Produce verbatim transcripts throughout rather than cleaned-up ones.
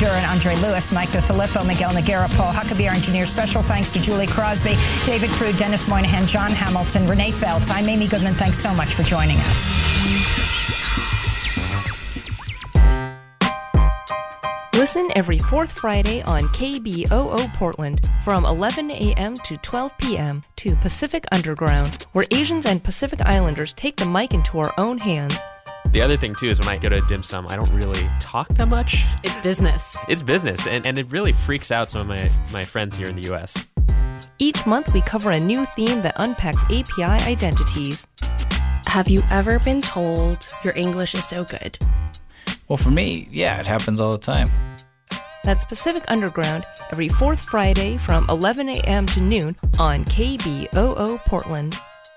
Ziegler and Andre Lewis, Mike DeFilippo, Miguel Noguera, Paul Huckabee, our engineer. Special thanks to Julie Crosby, David Crew, Dennis Moynihan, John Hamilton, Renee Feltz. I'm Amy Goodman. Thanks so much for joining us. Listen every fourth Friday on K B O O Portland from eleven a.m. to twelve p.m. to Pacific Underground, where Asians and Pacific Islanders take the mic into our own hands. The other thing, too, is when I go to dim sum, I don't really talk that much. It's business. It's business, and, and it really freaks out some of my, my friends here in the U S. Each month, we cover a new theme that unpacks A P I identities. Have you ever been told your English is so good? Well, for me, yeah, it happens all the time. That's Pacific Underground every fourth Friday from eleven a.m. to noon on K B O O Portland.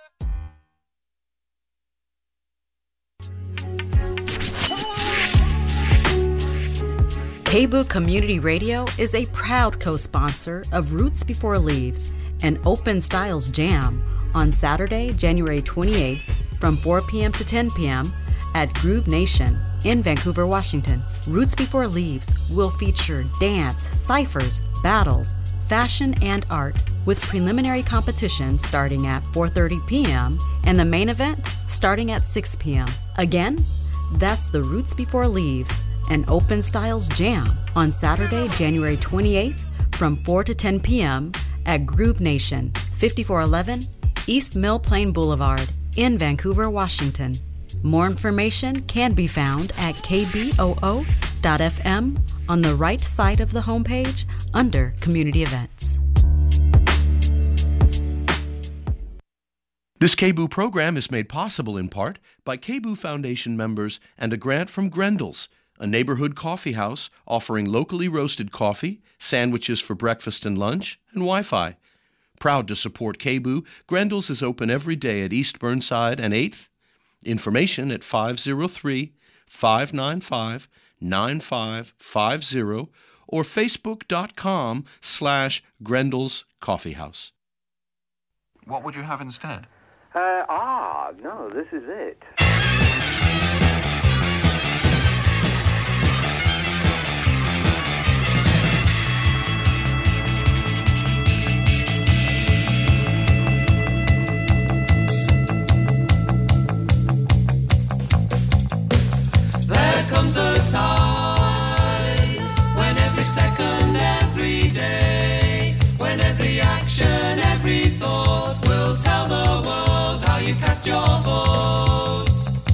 K B O O Community Radio is a proud co-sponsor of Roots Before Leaves, an open styles jam on Saturday, January twenty-eighth from four p.m. to ten p.m. at Groove Nation in Vancouver, Washington. Roots Before Leaves will feature dance, ciphers, battles, fashion, and art, with preliminary competition starting at four thirty p.m. and the main event starting at six p.m. Again, that's the Roots Before Leaves, an open styles jam on Saturday, January twenty-eighth from four to ten p.m. at Groove Nation, fifty-four eleven East Mill Plain Boulevard in Vancouver, Washington. More information can be found at k b o o dot f m on the right side of the homepage under Community Events. This K B O O program is made possible in part by K B O O Foundation members and a grant from Grendel's, a neighborhood coffee house offering locally roasted coffee, sandwiches for breakfast and lunch, and Wi-Fi. Proud to support K B O O, Grendel's is open every day at East Burnside and eighth. Information at five oh three, five nine five, nine five five zero or facebook.com slash Grendel's Coffee House. What would you have instead? Uh, ah, no, this is it. There comes a time when every second, every day, when every action, every thought will tell the world how you cast your vote.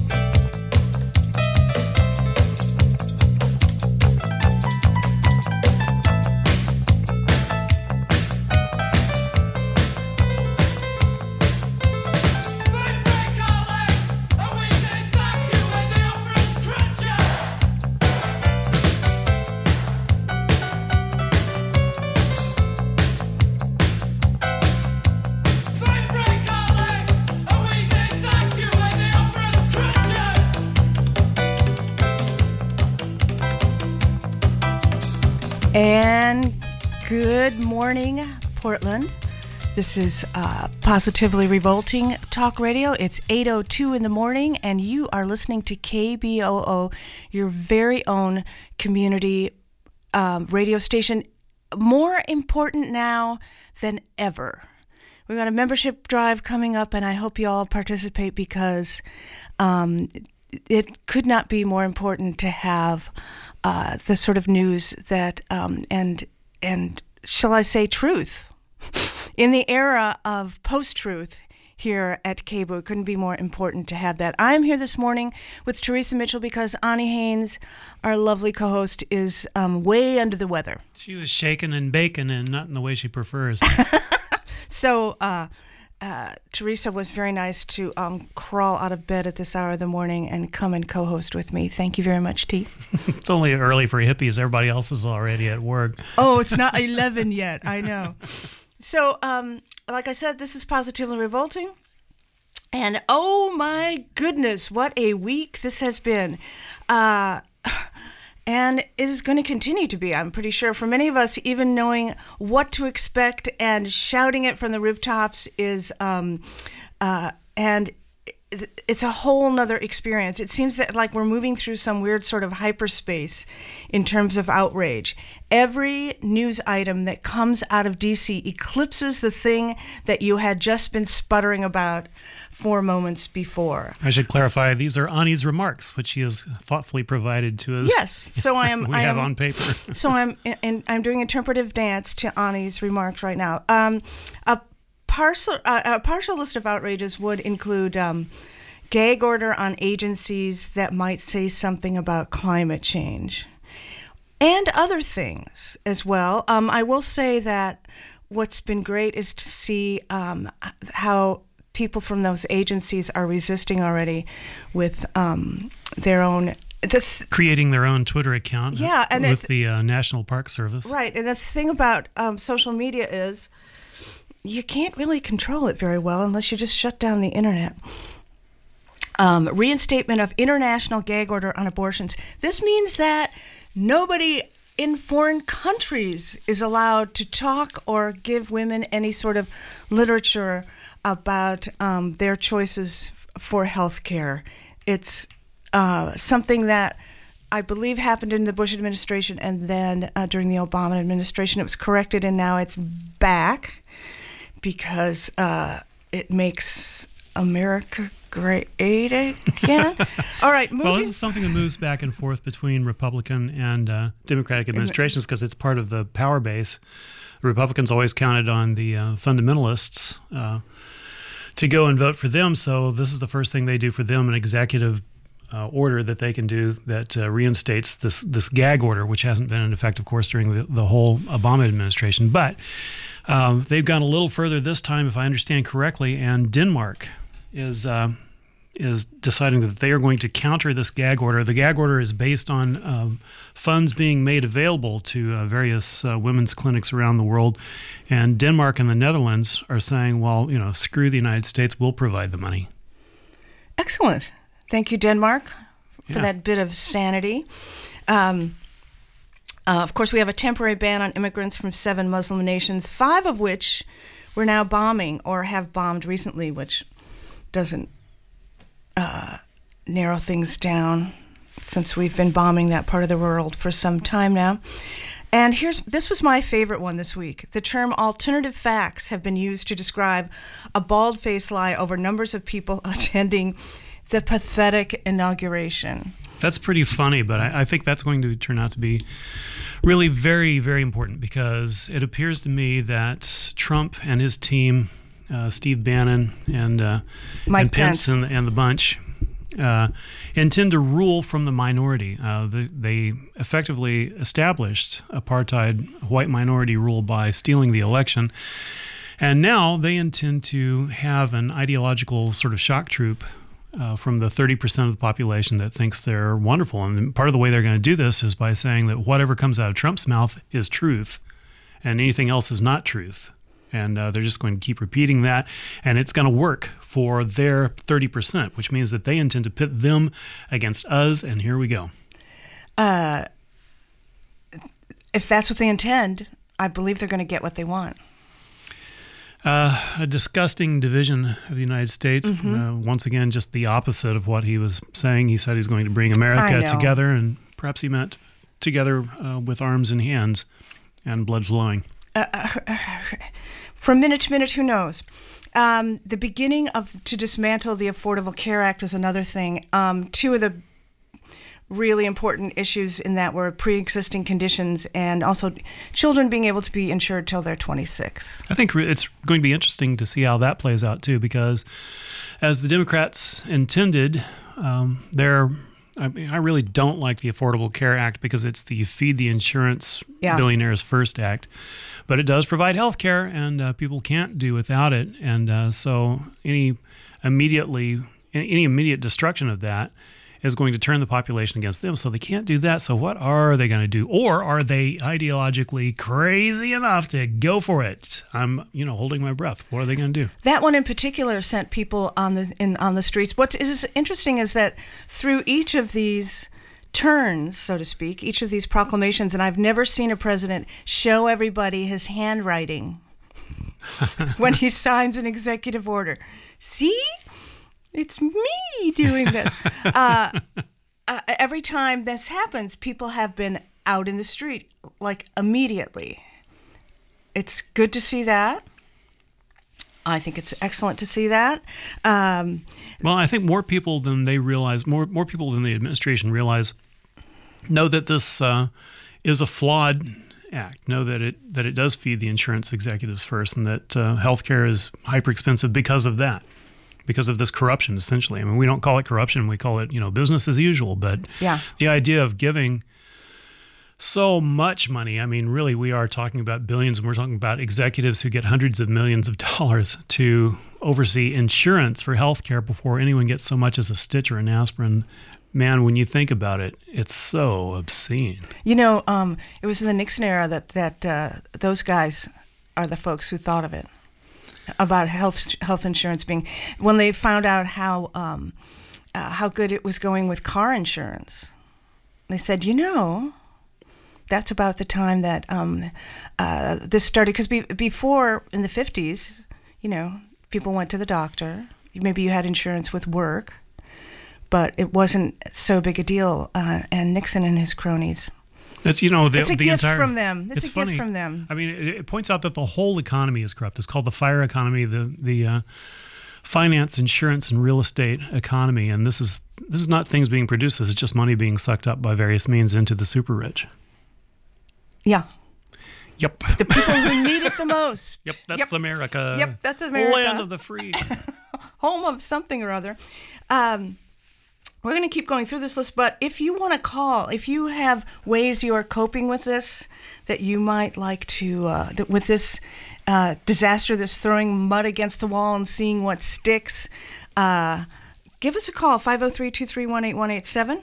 And good morning, Portland. This is uh, Positively Revolting Talk Radio. It's eight oh two in the morning, and you are listening to K B O O, your very own community um, radio station. More important now than ever. We've got a membership drive coming up, and I hope you all participate because um, it could not be more important to have uh, the sort of news that um, and and shall I say truth in the era of post-truth here at K B O O. It couldn't be more important to have that. I'm here this morning with Teresa Mitchell because Ani Haynes, our lovely co-host, is um, way under the weather. She was shaking and baking and not in the way she prefers. So uh, uh, Teresa was very nice to um, crawl out of bed at this hour of the morning and come and co-host with me. Thank you very much, T. It's only early for hippies. Everybody else is already at work. Oh, it's not eleven yet. I know. So, um, like I said, this is Positively Revolting. And oh my goodness, what a week this has been. Uh, and it is going to continue to be, I'm pretty sure. For many of us, even knowing what to expect and shouting it from the rooftops is, um, uh, and it's a whole nother experience. It seems that like we're moving through some weird sort of hyperspace in terms of outrage. Every news item that comes out of D C eclipses the thing that you had just been sputtering about four moments before. I should clarify, these are Ani's remarks, which she has thoughtfully provided to us. Yes, so I am. we I have am, on paper. so I'm, and I'm doing interpretive dance to Ani's remarks right now. Um, a partial, uh, a partial list of outrages would include um, gag order on agencies that might say something about climate change, and other things as well. Um, I will say that what's been great is to see um, how people from those agencies are resisting already with um, their own... The th- creating their own Twitter account yeah, and with it, the uh, National Park Service. Right, and the thing about um, social media is you can't really control it very well unless you just shut down the internet. Um, reinstatement of international gag order on abortions. This means that nobody in foreign countries is allowed to talk or give women any sort of literature about um, their choices for health care. It's uh, something that I believe happened in the Bush administration, and then uh, during the Obama administration it was corrected, and now it's back because uh, it makes America great again. All right, moving. Well, this is something that moves back and forth between Republican and uh, Democratic administrations because it's part of the power base. The Republicans always counted on the uh, fundamentalists uh, to go and vote for them, so this is the first thing they do for them, an executive uh, order that they can do that uh, reinstates this this gag order, which hasn't been in effect, of course, during the, the whole Obama administration. But um, they've gone a little further this time, if I understand correctly, and Denmark is uh, is deciding that they are going to counter this gag order. The gag order is based on um, funds being made available to uh, various uh, women's clinics around the world. And Denmark and the Netherlands are saying, well, you know, screw the United States, we'll provide the money. Excellent. Thank you, Denmark, for Yeah. that bit of sanity. Um, uh, of course, we have a temporary ban on immigrants from seven Muslim nations, five of which we're now bombing or have bombed recently, which doesn't uh, narrow things down since we've been bombing that part of the world for some time now. And here's this was my favorite one this week. The term alternative facts have been used to describe a bald-faced lie over numbers of people attending the pathetic inauguration. That's pretty funny, but I, I think that's going to turn out to be really very, very important because it appears to me that Trump and his team, uh, Steve Bannon and, uh, and Pence, Pence. And, and the bunch, uh, intend to rule from the minority. Uh, the, they effectively established apartheid white minority rule by stealing the election. And now they intend to have an ideological sort of shock troop Uh, from the thirty percent of the population that thinks they're wonderful. And part of the way they're going to do this is by saying that whatever comes out of Trump's mouth is truth and anything else is not truth. And uh, they're just going to keep repeating that. And it's going to work for their thirty percent, which means that they intend to pit them against us. And here we go. Uh, if that's what they intend, I believe they're going to get what they want. Uh, a disgusting division of the United States. Mm-hmm. Uh, once again, just the opposite of what he was saying. He said he's going to bring America together, and perhaps he meant together uh, with arms and hands and blood flowing. Uh, uh, from minute to minute, who knows? Um, the beginning of to dismantle the Affordable Care Act is another thing. Um, two of the really important issues in that were pre-existing conditions and also children being able to be insured till they're twenty-six. I think it's going to be interesting to see how that plays out too, because as the Democrats intended, um, they're I, mean, I really don't like the Affordable Care Act because it's the Feed the Insurance yeah. Billionaires First Act, but it does provide health care, and uh, people can't do without it, and uh, so any immediately any immediate destruction of that is going to turn the population against them, so they can't do that. So what are they going to do? Or are they ideologically crazy enough to go for it? I'm, you know, holding my breath. What are they going to do? That one in particular sent people on the in on the streets. What is interesting is that through each of these turns, so to speak, each of these proclamations, and I've never seen a president show everybody his handwriting when he signs an executive order. See? It's me doing this. uh, uh, every time this happens, people have been out in the street, like immediately. It's good to see that. I think it's excellent to see that. Um, well, I think more people than they realize, more more people than the administration realize, know that this uh, is a flawed act. Know that it that it does feed the insurance executives first, and that uh, healthcare is hyper expensive because of that, because of this corruption. Essentially, I mean, we don't call it corruption; we call it, you know, business as usual. But yeah. the idea of giving so much money. I mean, really, we are talking about billions, and we're talking about executives who get hundreds of millions of dollars to oversee insurance for healthcare before anyone gets so much as a stitch or an aspirin. Man, when you think about it, it's so obscene. You know, um, it was in the Nixon era that that uh, those guys are the folks who thought of it, about health health insurance being, when they found out how um, uh, how good it was going with car insurance. They said, you know, that's about the time that um, uh, this started. Because be- before, in the fifties, you know, people went to the doctor. Maybe you had insurance with work, but it wasn't so big a deal. Uh, and Nixon and his cronies. It's, you know, the, it's a the gift entire, from them. It's, it's a funny. gift from them. I mean, it, it points out that the whole economy is corrupt. It's called the FIRE economy, the the uh, finance, insurance, and real estate economy. And this is this is not things being produced. This is just money being sucked up by various means into the super rich. Yeah. Yep. The people who need it the most. Yep, that's yep. America. Yep, that's America. Land of the free. Home of something or other. Um, we're going to keep going through this list, but if you want to call, if you have ways you are coping with this, that you might like to, uh, that with this uh, disaster, this throwing mud against the wall and seeing what sticks, uh, give us a call, five oh three, two three one, eight one eight seven.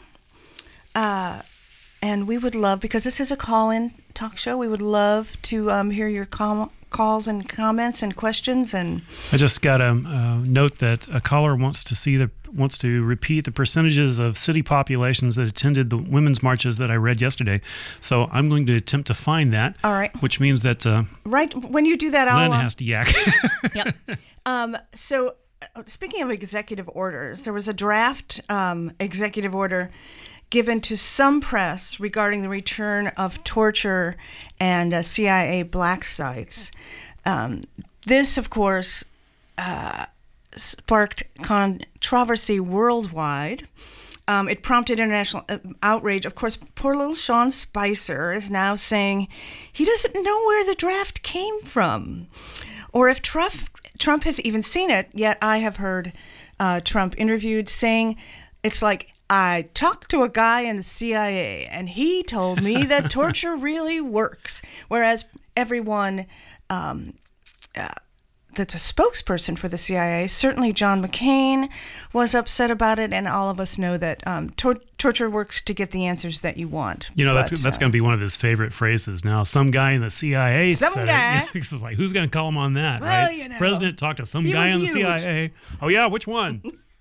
Uh, and we would love, because this is a call-in talk show, we would love to um, hear your com- calls and comments and questions. And I just got a uh, note that a caller wants to see the wants to repeat the percentages of city populations that attended the women's marches that I read yesterday. So I'm going to attempt to find that. All right. Which means that uh, right when you do that, Lynn I'll uh, has to yak. Yep. Um, so uh, speaking of executive orders, there was a draft um, executive order given to some press regarding the return of torture and uh, C I A black sites. Um, this, of course, uh, sparked controversy worldwide. Um, it prompted international outrage. Of course, poor little Sean Spicer is now saying he doesn't know where the draft came from, or if Trump, Trump has even seen it. Yet I have heard uh, Trump interviewed saying it's like, I talked to a guy in the C I A, and he told me that torture really works. Whereas everyone um, uh, that's a spokesperson for the C I A, certainly John McCain, was upset about it, and all of us know that um, tor- torture works to get the answers that you want. You know, but, that's that's uh, going to be one of his favorite phrases now. Some guy in the C I A Some said guy. It. It's like, who's going to call him on that, Well, right? you know, President talked to some he guy was in the huge. C I A. Oh, yeah, which one?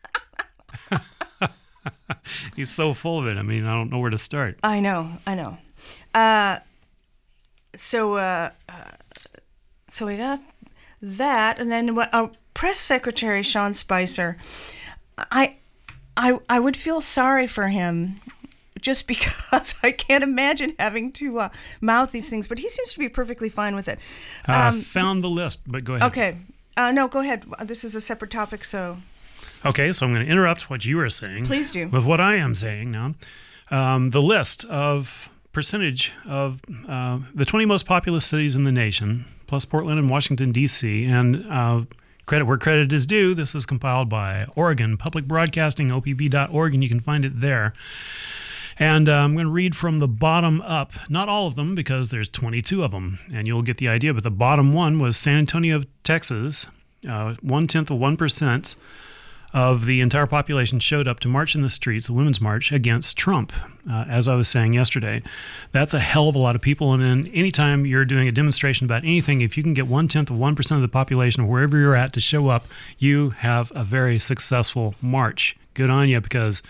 He's so full of it. I mean, I don't know where to start. I know, I know. Uh, so, uh, uh, so we got that, and then uh, Press Secretary Sean Spicer. I, I, I would feel sorry for him, just because I can't imagine having to uh, mouth these things. But he seems to be perfectly fine with it. I Um, uh, found the list, but go ahead. okay, uh, no, go ahead. This is a separate topic, so. Okay, so I'm going to interrupt what you were saying. Please do. With what I am saying now. Um, the list of percentage of uh, the twenty most populous cities in the nation, plus Portland and Washington, D C, and uh, credit where credit is due, this is compiled by Oregon Public Broadcasting, O P B dot org, and you can find it there. And uh, I'm going to read from the bottom up. Not all of them, because there's twenty-two of them, and you'll get the idea. But the bottom one was San Antonio, Texas, uh, one-tenth of one percent of the entire population showed up to march in the streets, a women's march, against Trump, uh, as I was saying yesterday. That's a hell of a lot of people. And then anytime you're doing a demonstration about anything, if you can get one-tenth of one percent of the population, wherever you're at, to show up, you have a very successful march. Good on you, because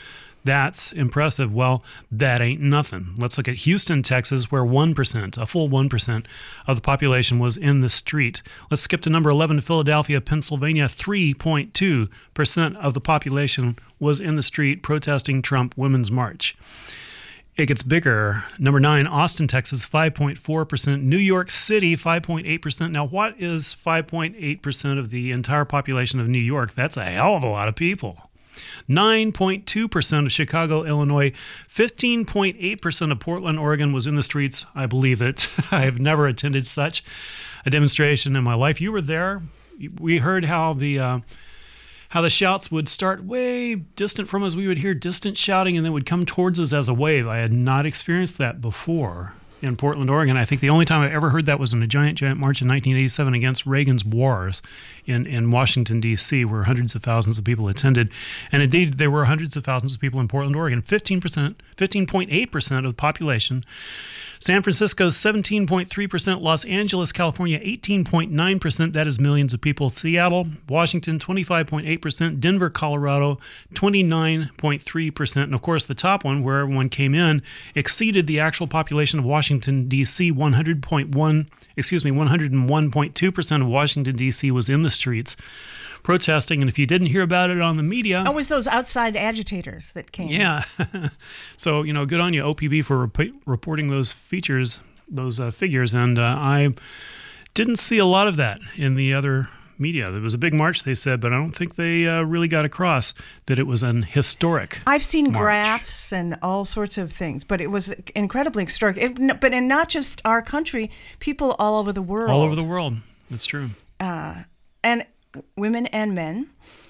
That's impressive. Well, that ain't nothing. Let's look at Houston, Texas, where one percent, a full one percent of the population was in the street. Let's skip to number eleven, Philadelphia, Pennsylvania. three point two percent of the population was in the street protesting Trump Women's March. It gets bigger. Number nine, Austin, Texas, five point four percent. New York City, five point eight percent. Now, what is five point eight percent of the entire population of New York? That's a hell of a lot of people. nine point two percent of Chicago, Illinois. fifteen point eight percent of Portland, Oregon was in the streets. I believe it. I have never attended such a demonstration in my life. You were there. We heard how the uh, how the shouts would start way distant from us. We would hear distant shouting and then would come towards us as a wave. I had not experienced that before in Portland, Oregon. I think the only time I ever heard that was in a giant, giant march in nineteen eighty-seven against Reagan's wars in, in Washington, D C, where hundreds of thousands of people attended. And indeed, there were hundreds of thousands of people in Portland, Oregon. fifteen percent, fifteen point eight percent of the population. San Francisco, seventeen point three percent. Los Angeles, California, eighteen point nine percent. That is millions of people. Seattle, Washington, twenty-five point eight percent. Denver, Colorado, twenty-nine point three percent. And of course, the top one, where everyone came in, exceeded the actual population of Washington, D C. one hundred point one, excuse me, one hundred one point two percent of Washington, D C was in the streets protesting. And if you didn't hear about it on the media... Oh, it was those outside agitators that came. Yeah. So, you know, good on you, O P B, for rep- reporting those features, those uh, figures. And uh, I didn't see a lot of that in the other media. There was a big march, they said, but I don't think they uh, really got across that it was an historic I've seen march. graphs and all sorts of things, but it was incredibly historic. It, but in not just our country, people all over the world. All over the world. That's true. Uh, and women and men.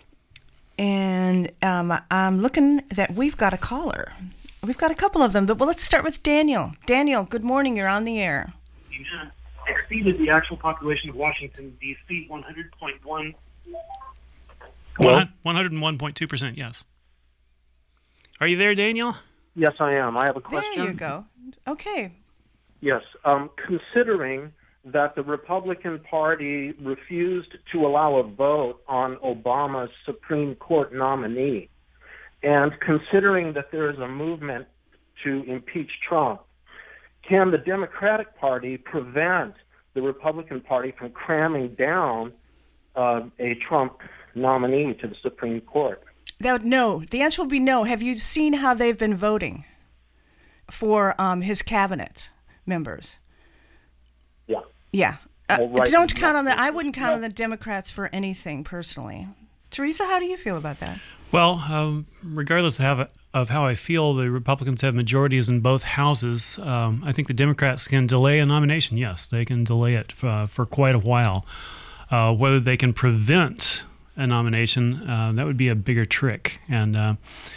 And um, I'm looking that we've got a caller. We've got a couple of them, but well, let's start with Daniel. Daniel, good morning. You're on the air. Exceeded the actual population of Washington, D C, one hundred point one. Well, one hundred one point two percent, yes. Are you there, Daniel? Yes, I am. I have a question. There you go. Okay. Yes. Um, considering that the Republican Party refused to allow a vote on Obama's Supreme Court nominee, and considering that there is a movement to impeach Trump, can the Democratic Party prevent the Republican Party from cramming down uh, a Trump nominee to the Supreme Court? That, no. The answer will be no. Have you seen how they've been voting for um, his cabinet members? Yeah. Yeah. Uh, Well, right don't now- count on the. I wouldn't count on the Democrats for anything personally. Teresa, how do you feel about that? Well, um, regardless of how, of how I feel, the Republicans have majorities in both houses. Um, I think the Democrats can delay a nomination. Yes, they can delay it for, for quite a while. Uh, whether they can prevent a nomination, uh, that would be a bigger trick. And uh,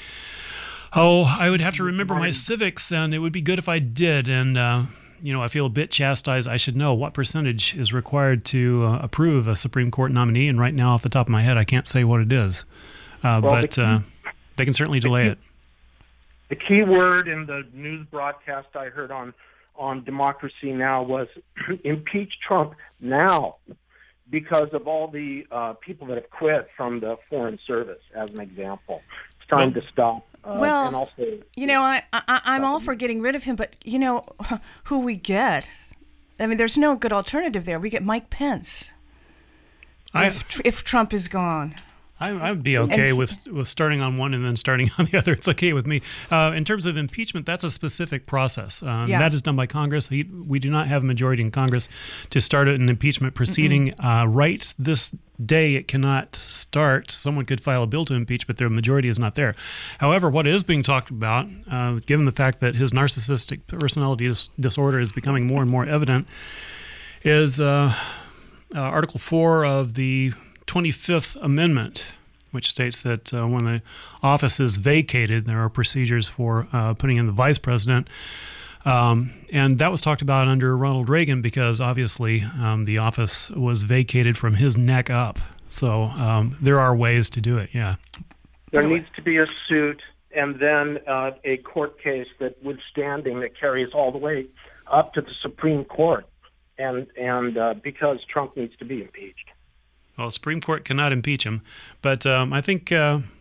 oh, I would have to remember my civics, and it would be good if I did. And uh, you know, I feel a bit chastised. I should know what percentage is required to uh, approve a Supreme Court nominee. And right now, off the top of my head, I can't say what it is. Uh, Well, but the key- uh, they can certainly delay it. The key word in the news broadcast I heard on, on Democracy Now! Was impeach Trump now, because of all the uh, people that have quit from the Foreign Service, as an example. It's time to stop. Uh, well, and also, you know, I, I, I'm all for getting rid of him, but, you know, who we get, I mean, there's no good alternative there. We get Mike Pence I- if, if Trump is gone. I, I'd be okay And- with with starting on one and then starting on the other. It's okay with me. Uh, in terms of impeachment, that's a specific process. Um, Yeah. That is done by Congress. He, we do not have a majority in Congress to start an impeachment proceeding. Uh, right this day, it cannot start. Someone could file a bill to impeach, but their majority is not there. However, what is being talked about, uh, given the fact that his narcissistic personality dis- disorder is becoming more and more evident, is uh, uh, Article four of the twenty-fifth Amendment, which states that uh, when the office is vacated, there are procedures for uh, putting in the vice president. Um, and that was talked about under Ronald Reagan because obviously um, the office was vacated from his neck up. So um, there are ways to do it, yeah. there needs to be a suit and then uh, a court case that withstanding that carries all the way up to the Supreme Court, and and uh, because Trump needs to be impeached. Well, the Supreme Court cannot impeach him, but um, I think uh,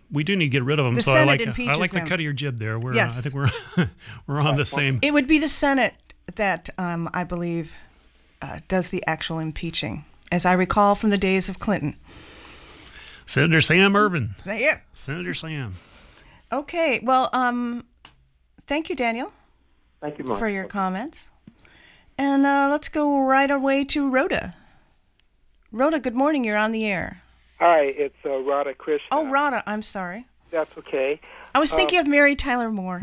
we do need to get rid of them. The so Senate I like impeaches I like the him. cut of your jib there. We're, Yes. uh, I think we're we're on the same. It would be the Senate that um, I believe uh, does the actual impeaching, as I recall from the days of Clinton. Senator Sam Ervin. Yeah. Senator Sam. Okay. Well, um, thank you, Daniel. Thank you, Mark. For your comments. And uh, let's go right away to Rhoda. Rhoda, good morning. You're on the air. Hi, it's uh, Radha Krishna. Oh, Radha, I'm sorry. That's okay. I was thinking um, of Mary Tyler Moore.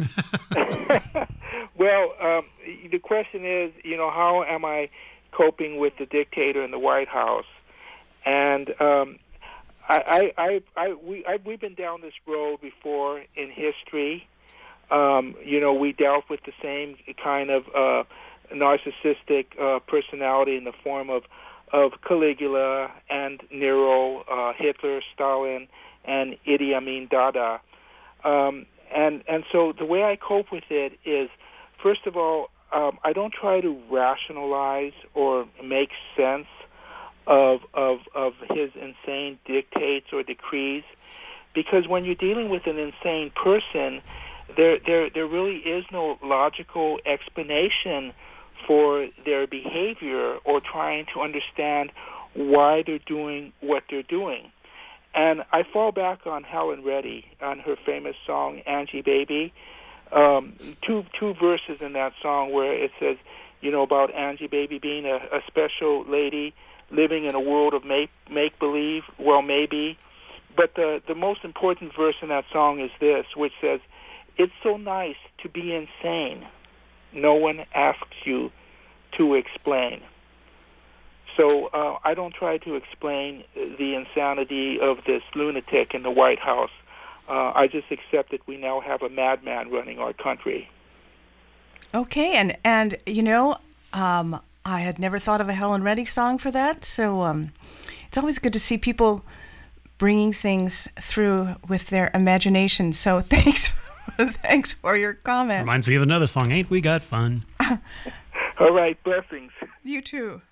Well, um, the question is, you know, how am I coping with the dictator in the White House? And um, I, I, I, I, we, I, we've been down this road before in history. Um, you know, we dealt with the same kind of uh, narcissistic uh, personality in the form of of Caligula and Nero, uh, Hitler, Stalin, and Idi Amin Dada. Um, and, and so the way I cope with it is, first of all, um, I don't try to rationalize or make sense of, of, of his insane dictates or decrees, because when you're dealing with an insane person, there, there, there really is no logical explanation for their behavior or trying to understand why they're doing what they're doing. And I fall back on Helen Reddy, on her famous song, Angie Baby. Um, two two verses in that song where it says, you know, about Angie Baby being a, a special lady living in a world of make, make-believe, well, maybe. But the, the most important verse in that song is this, which says, it's so nice to be insane. No one asks you to explain. So uh, I don't try to explain the insanity of this lunatic in the White House. Uh, I just accept that we now have a madman running our country. Okay, and, and you know, um, I had never thought of a Helen Reddy song for that, so um, it's always good to see people bringing things through with their imagination. So thanks Thanks for your comment. Reminds me of another song, Ain't We Got Fun? All right, blessings. You too.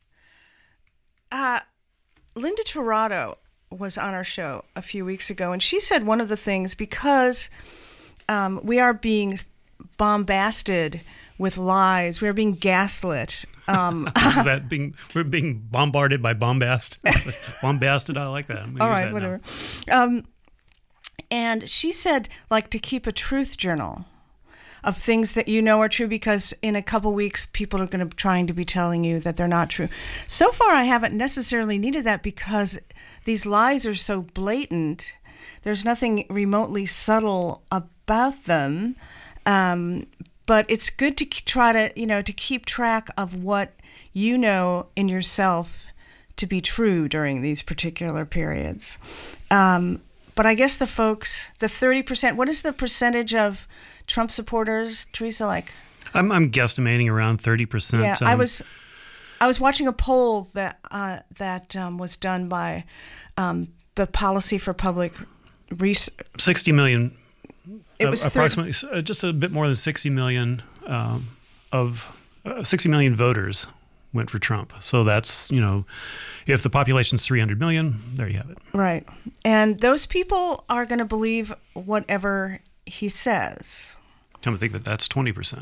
Uh, Linda Tirado was on our show a few weeks ago, and she said one of the things, because um, we are being bombasted with lies, we are being gaslit. Um, Is that being, we're being bombarded by bombast? Bombasted, I like that. All right, whatever. Um, And she said, like, to keep a truth journal of things that you know are true, because in a couple weeks, people are going to be trying to be telling you that they're not true. So far, I haven't necessarily needed that because these lies are so blatant. There's nothing remotely subtle about them. Um, but it's good to try to, you know, to keep track of what you know in yourself to be true during these particular periods. Um, But I guess the folks, the thirty percent, what is the percentage of Trump supporters, Teresa, like? I'm I'm guesstimating around thirty percent. Yeah, um, I was I was watching a poll that uh, that um, was done by um, the Policy for Public Research. sixty million, It uh, was approximately, uh, just a bit more than sixty million um, of, uh, sixty million voters went for Trump. So that's, you know, if the population's three hundred million, there you have it. Right. And those people are going to believe whatever he says. Come to think that that's twenty percent.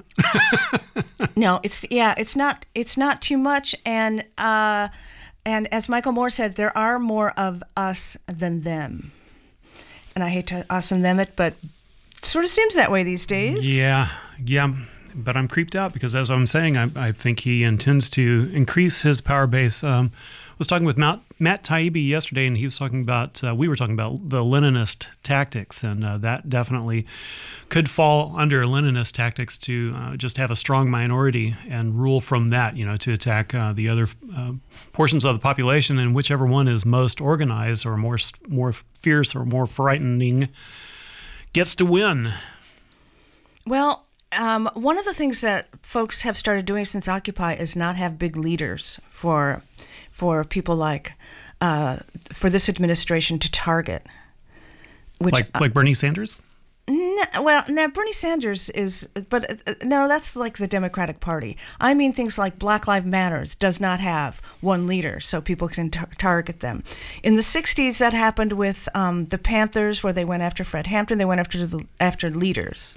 No, it's, yeah, it's not, it's not too much. And, uh, and as Michael Moore said, there are more of us than them. And I hate to us and them it, but it sort of seems that way these days. Yeah, yeah. But I'm creeped out because, as I'm saying, I, I think he intends to increase his power base. Um, I was talking with Matt, Matt Taibbi yesterday, and he was talking about, uh, we were talking about the Leninist tactics, and uh, that definitely could fall under Leninist tactics to uh, just have a strong minority and rule from that, you know, to attack uh, the other uh, portions of the population, and whichever one is most organized or more more fierce or more frightening gets to win. Well, Um, one of the things that folks have started doing since Occupy is not have big leaders for for people like uh, for this administration to target. Which, like like Bernie Sanders? No, well, now Bernie Sanders is, but uh, no, that's like the Democratic Party. I mean, things like Black Lives Matters does not have one leader, so people can tar- target them. In the sixties, that happened with um, the Panthers, where they went after Fred Hampton. They went after the, after leaders,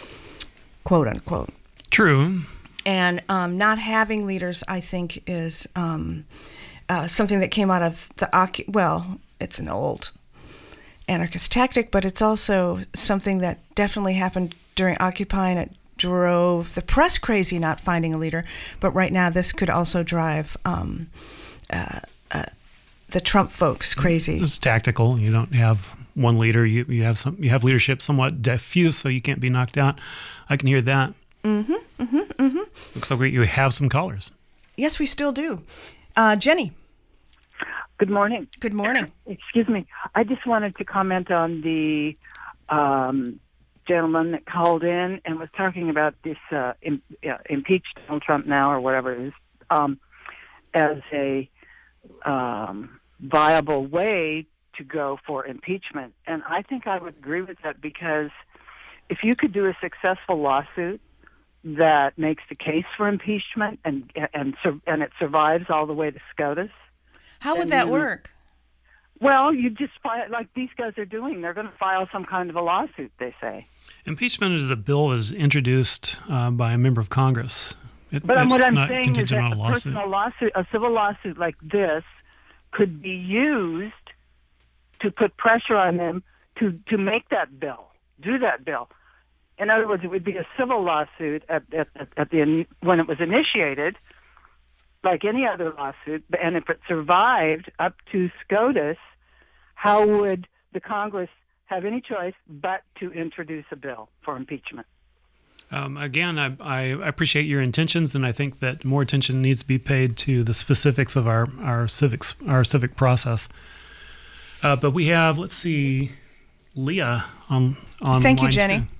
quote unquote. True. And um, not having leaders, I think, is um, uh, something that came out of the ocu- well, it's an old anarchist tactic, but it's also something that definitely happened during Occupy, and it drove the press crazy not finding a leader. But right now, this could also drive um, uh, uh, the Trump folks crazy. It's tactical. You don't have one leader. You you have some. You have leadership somewhat diffuse, so you can't be knocked out. I can hear that. Mm-hmm. Mm-hmm. Mm-hmm. Looks like you have some callers. Yes, we still do. Uh, Jenny. Good morning. Good morning. Excuse me. I just wanted to comment on the um, gentleman that called in and was talking about this uh, im- uh, impeach Donald Trump now, or whatever it is, um, as a um, viable way to go for impeachment. And I think I would agree with that, because if you could do a successful lawsuit that makes the case for impeachment and and and it survives all the way to SCOTUS. How would that you, work? Well, you just file, like these guys are doing. They're going to file some kind of a lawsuit, they say. Impeachment is a bill is introduced uh, by a member of Congress. It, but what I'm not saying is that on a a lawsuit. personal lawsuit, a civil lawsuit like this, could be used to put pressure on them to, to make that bill, do that bill. In other words, it would be a civil lawsuit at, at, at the when it was initiated, like any other lawsuit, and if it survived up to SCOTUS, how would the Congress have any choice but to introduce a bill for impeachment? Um, again, I, I appreciate your intentions, and I think that more attention needs to be paid to the specifics of our, our civics, our civic process. Uh, but we have, let's see, Leah on on Thank you, line Jenny. two.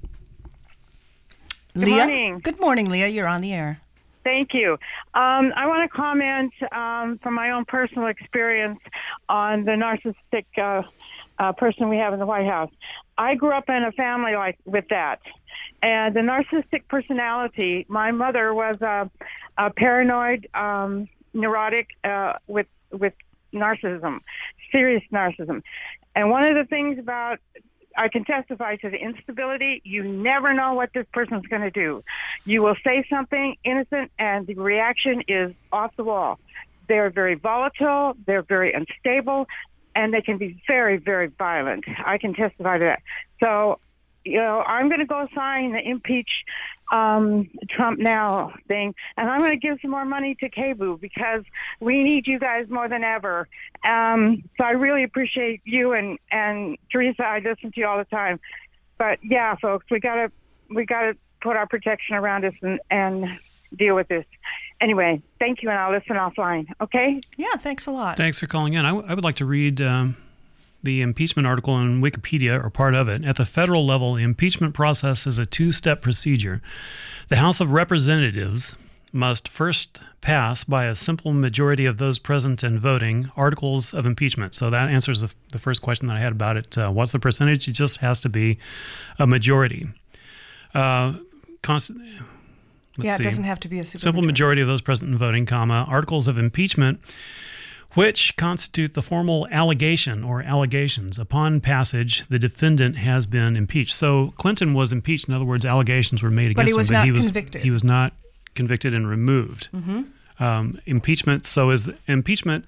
Good Leah? morning. Good morning, Leah. You're on the air. Thank you. Um, I want to comment um, from my own personal experience on the narcissistic uh, uh, person we have in the White House. I grew up in a family like with that. And the narcissistic personality, my mother was a, a paranoid, um, neurotic uh, with with narcissism, serious narcissism. And one of the things about I can testify to the instability. You never know what this person's going to do. You will say something innocent, and the reaction is off the wall. They're very volatile. They're very unstable, and they can be very, very violent. I can testify to that. So, you know, I'm going to go sign the impeach um, Trump now thing, and I'm going to give some more money to K B U because we need you guys more than ever. Um, so I really appreciate you and, and Teresa. I listen to you all the time. But yeah, folks, we gotta we gotta put our protection around us and, and deal with this. Anyway, thank you, and I'll listen offline. Okay? Yeah, thanks a lot. Thanks for calling in. I, w- I would like to read um, the impeachment article in Wikipedia, or part of it. At the federal level, the impeachment process is a two-step procedure. The House of Representatives must first pass by a simple majority of those present and voting articles of impeachment. So that answers the, the first question that I had about it. Uh, what's the percentage? It just has to be a majority. Uh, const- yeah, it see. doesn't have to be a super simple majority. majority of those present and voting, comma, articles of impeachment, which constitute the formal allegation or allegations. Upon passage, the defendant has been impeached. So Clinton was impeached. In other words, allegations were made against him. But he was him, not he was, convicted. He was not convicted and removed. Mm-hmm. Um, impeachment. So is the impeachment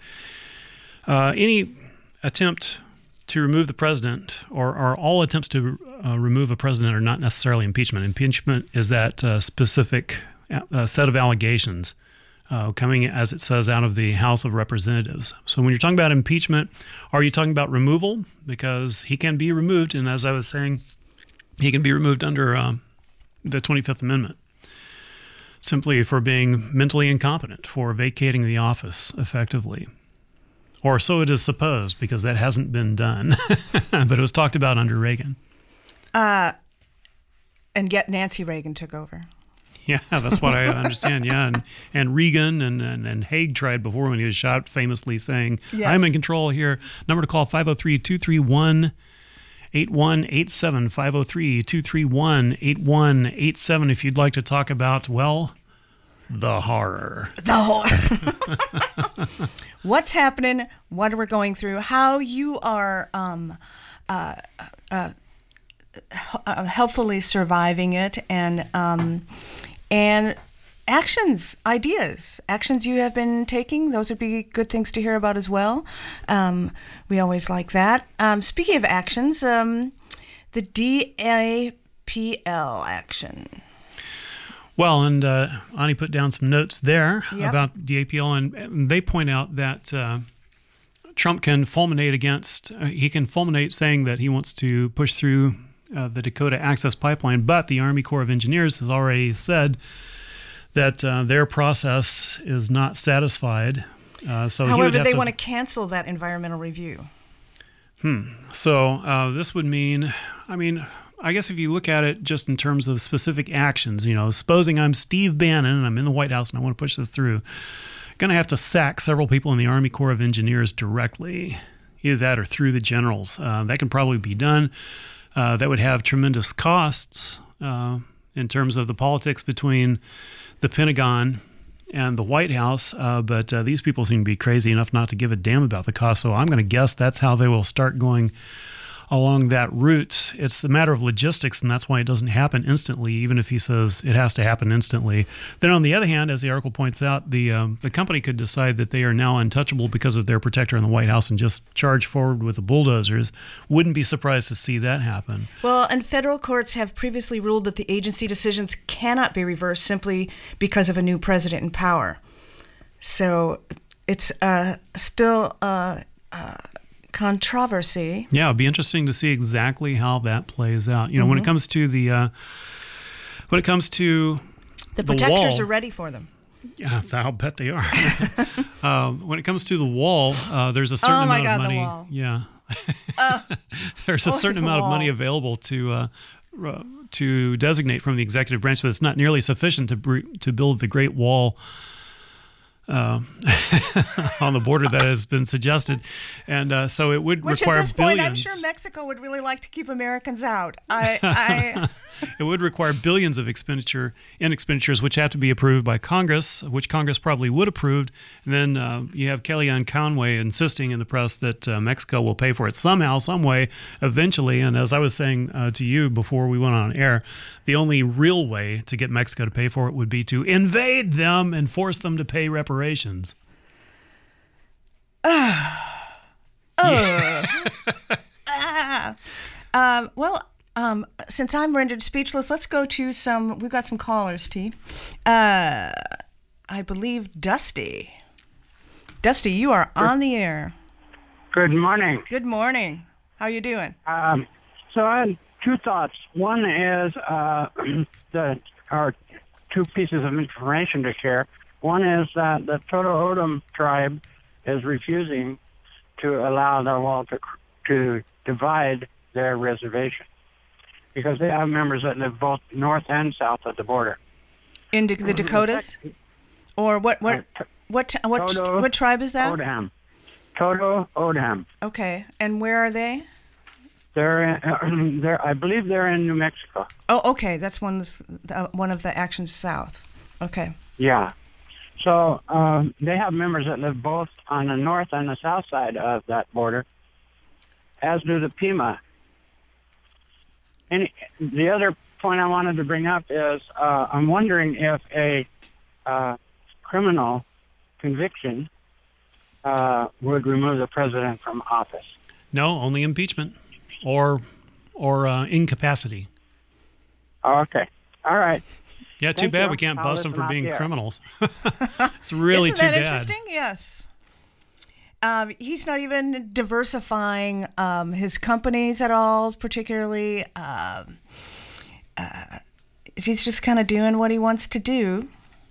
uh, any attempt to remove the president, or are all attempts to uh, remove a president are not necessarily impeachment. Impeachment is that uh, specific uh, set of allegations uh, coming, as it says, out of the House of Representatives. So when you're talking about impeachment, are you talking about removal? Because he can be removed, and as I was saying, he can be removed under um, the twenty-fifth Amendment, simply for being mentally incompetent, for vacating the office effectively. Or so it is supposed, because that hasn't been done. But it was talked about under Reagan. Uh, and yet Nancy Reagan took over. Yeah, that's what I understand. Yeah, and, and Reagan and, and, and Haig tried before when he was shot, famously saying, yes, I'm in control here. Number to call, five oh three, two three one, eight one eight seven, five oh three, two three one, eight one eight seven if you'd like to talk about, well, the horror. The horror. What's happening, what we're going through, how you are um, uh, uh, uh, healthfully surviving it, and um, and actions, ideas, actions you have been taking. Those would be good things to hear about as well. Um, we always like that. Um, speaking of actions, um, the D A P L action. Well, and uh, Ani put down some notes there Yep. about D A P L, and, and they point out that uh, Trump can fulminate against, uh, he can fulminate saying that he wants to push through uh, the Dakota Access Pipeline, but the Army Corps of Engineers has already said that uh, their process is not satisfied. Uh, so he would However, have they to, want to cancel that environmental review. Hmm. So uh, this would mean, I mean, I guess if you look at it just in terms of specific actions, you know, supposing I'm Steve Bannon and I'm in the White House and I want to push this through, going to have to sack several people in the Army Corps of Engineers directly, either that or through the generals. Uh, that can probably be done. Uh, that would have tremendous costs uh, in terms of the politics between the Pentagon and the White House, uh, but uh, these people seem to be crazy enough not to give a damn about the cost, so I'm going to guess that's how they will start going along that route. It's a matter of logistics, and that's why it doesn't happen instantly, even if he says it has to happen instantly. Then on the other hand, as the article points out, the um, the company could decide that they are now untouchable because of their protector in the White House and just charge forward with the bulldozers. Wouldn't be surprised to see that happen. Well, and federal courts have previously ruled that the agency decisions cannot be reversed simply because of a new president in power. So it's uh, still a uh, uh, controversy. Yeah, it'd be interesting to see exactly how that plays out. You know, Mm-hmm. when it comes to the uh, when it comes to The the protectors wall, are ready for them. Yeah, I'll bet they are. uh, when it comes to the wall, uh, there's a certain Oh, my amount God, of the money. wall. Yeah, Uh, there's a oh, certain the amount of money wall. available to uh, uh, to designate from the executive branch, but it's not nearly sufficient to br- to build the Great Wall uh, on the border that has been suggested, and uh, so it would Which require at this point, billions. I'm sure Mexico would really like to keep Americans out. I, I It would require billions of expenditure in expenditures, which have to be approved by Congress, which Congress probably would approve. And then uh, you have Kellyanne Conway insisting in the press that uh, Mexico will pay for it somehow, some way, eventually. And as I was saying uh, to you before we went on air, the only real way to get Mexico to pay for it would be to invade them and force them to pay reparations. Ah. Oh. Ah. Um, well, um, since I'm rendered speechless, let's go to some. We've got some callers, T. Uh, I believe Dusty. Dusty, you are on the air. Good morning. Good morning. How you doing? Um, so I had two thoughts. One is uh, the our two pieces of information to share. One is that the Totowa O'odham tribe is refusing to allow the wall to to divide their reservation because they have members that live both north and south of the border. In the, the Dakotas, or what? What? What? What? Totowa What tribe is that? O'odham. Totowa O'odham. Okay, and where are they? They're, in, they're, I believe they're in New Mexico. Oh, okay, that's one. Uh, one of the actions south. Okay. Yeah. So um, they have members that live both on the north and the south side of that border, as do the Pima. And the other point I wanted to bring up is uh, I'm wondering if a uh, criminal conviction uh, would remove the president from office. No, only impeachment or or uh, incapacity. Oh, okay. All right. Yeah, too Thank bad you. we can't I'll bust them listen for off being the air. criminals. It's really Isn't too that bad. interesting? Yes. Um, he's not even diversifying um, his companies at all, particularly. Um, uh, he's just kind of doing what he wants to do.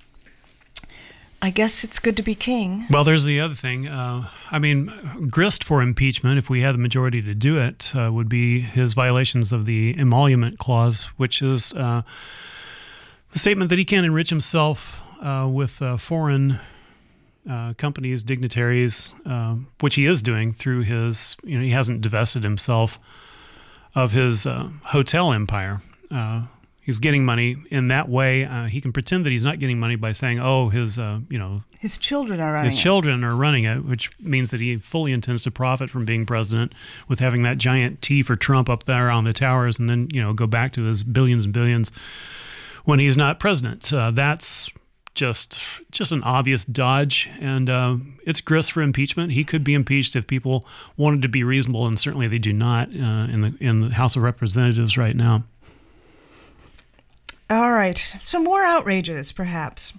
I guess it's good to be king. Well, there's the other thing. Uh, I mean, grist for impeachment, if we had the majority to do it, uh, would be his violations of the emolument clause, which is uh, the statement that he can't enrich himself uh, with uh, foreign uh, companies, dignitaries, uh, which he is doing through his, you know, he hasn't divested himself of his uh, hotel empire. Uh, he's getting money in that way. Uh, he can pretend that he's not getting money by saying, "Oh, his uh, you know his children are running his it. children are running it," which means that he fully intends to profit from being president with having that giant T for Trump up there on the towers, and then you know go back to his billions and billions when he's not president. Uh, that's just just an obvious dodge, and uh, it's grist for impeachment. He could be impeached if people wanted to be reasonable, and certainly they do not uh, in the in the House of Representatives right now. All right, some more outrages, perhaps.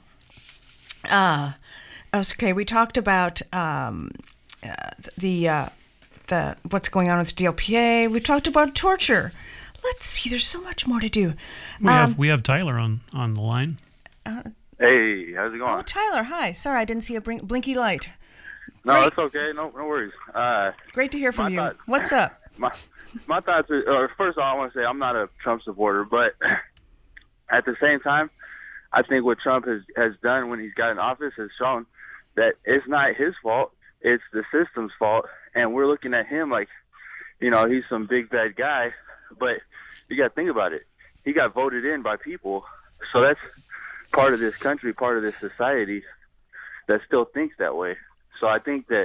Uh, okay, we talked about um, uh, the uh, the what's going on with the D L P A. We talked about torture. Let's see. There's so much more to do. We um, have we have Tyler on, on the line. Uh, Hey, how's it going? oh, Tyler, hi. Sorry, I didn't see a blink- blinky light. No, Great. it's okay. No, no worries. Uh, Great to hear from my you. thoughts- What's up? My my thoughts are, uh, first of all, I want to say I'm not a Trump supporter, but at the same time, I think what Trump has, has done when he's got in office has shown that it's not his fault, it's the system's fault, and we're looking at him like, you know, he's some big bad guy, but you got to think about it. He got voted in by people, so that's part of this country, part of this society that still thinks that way. So I think that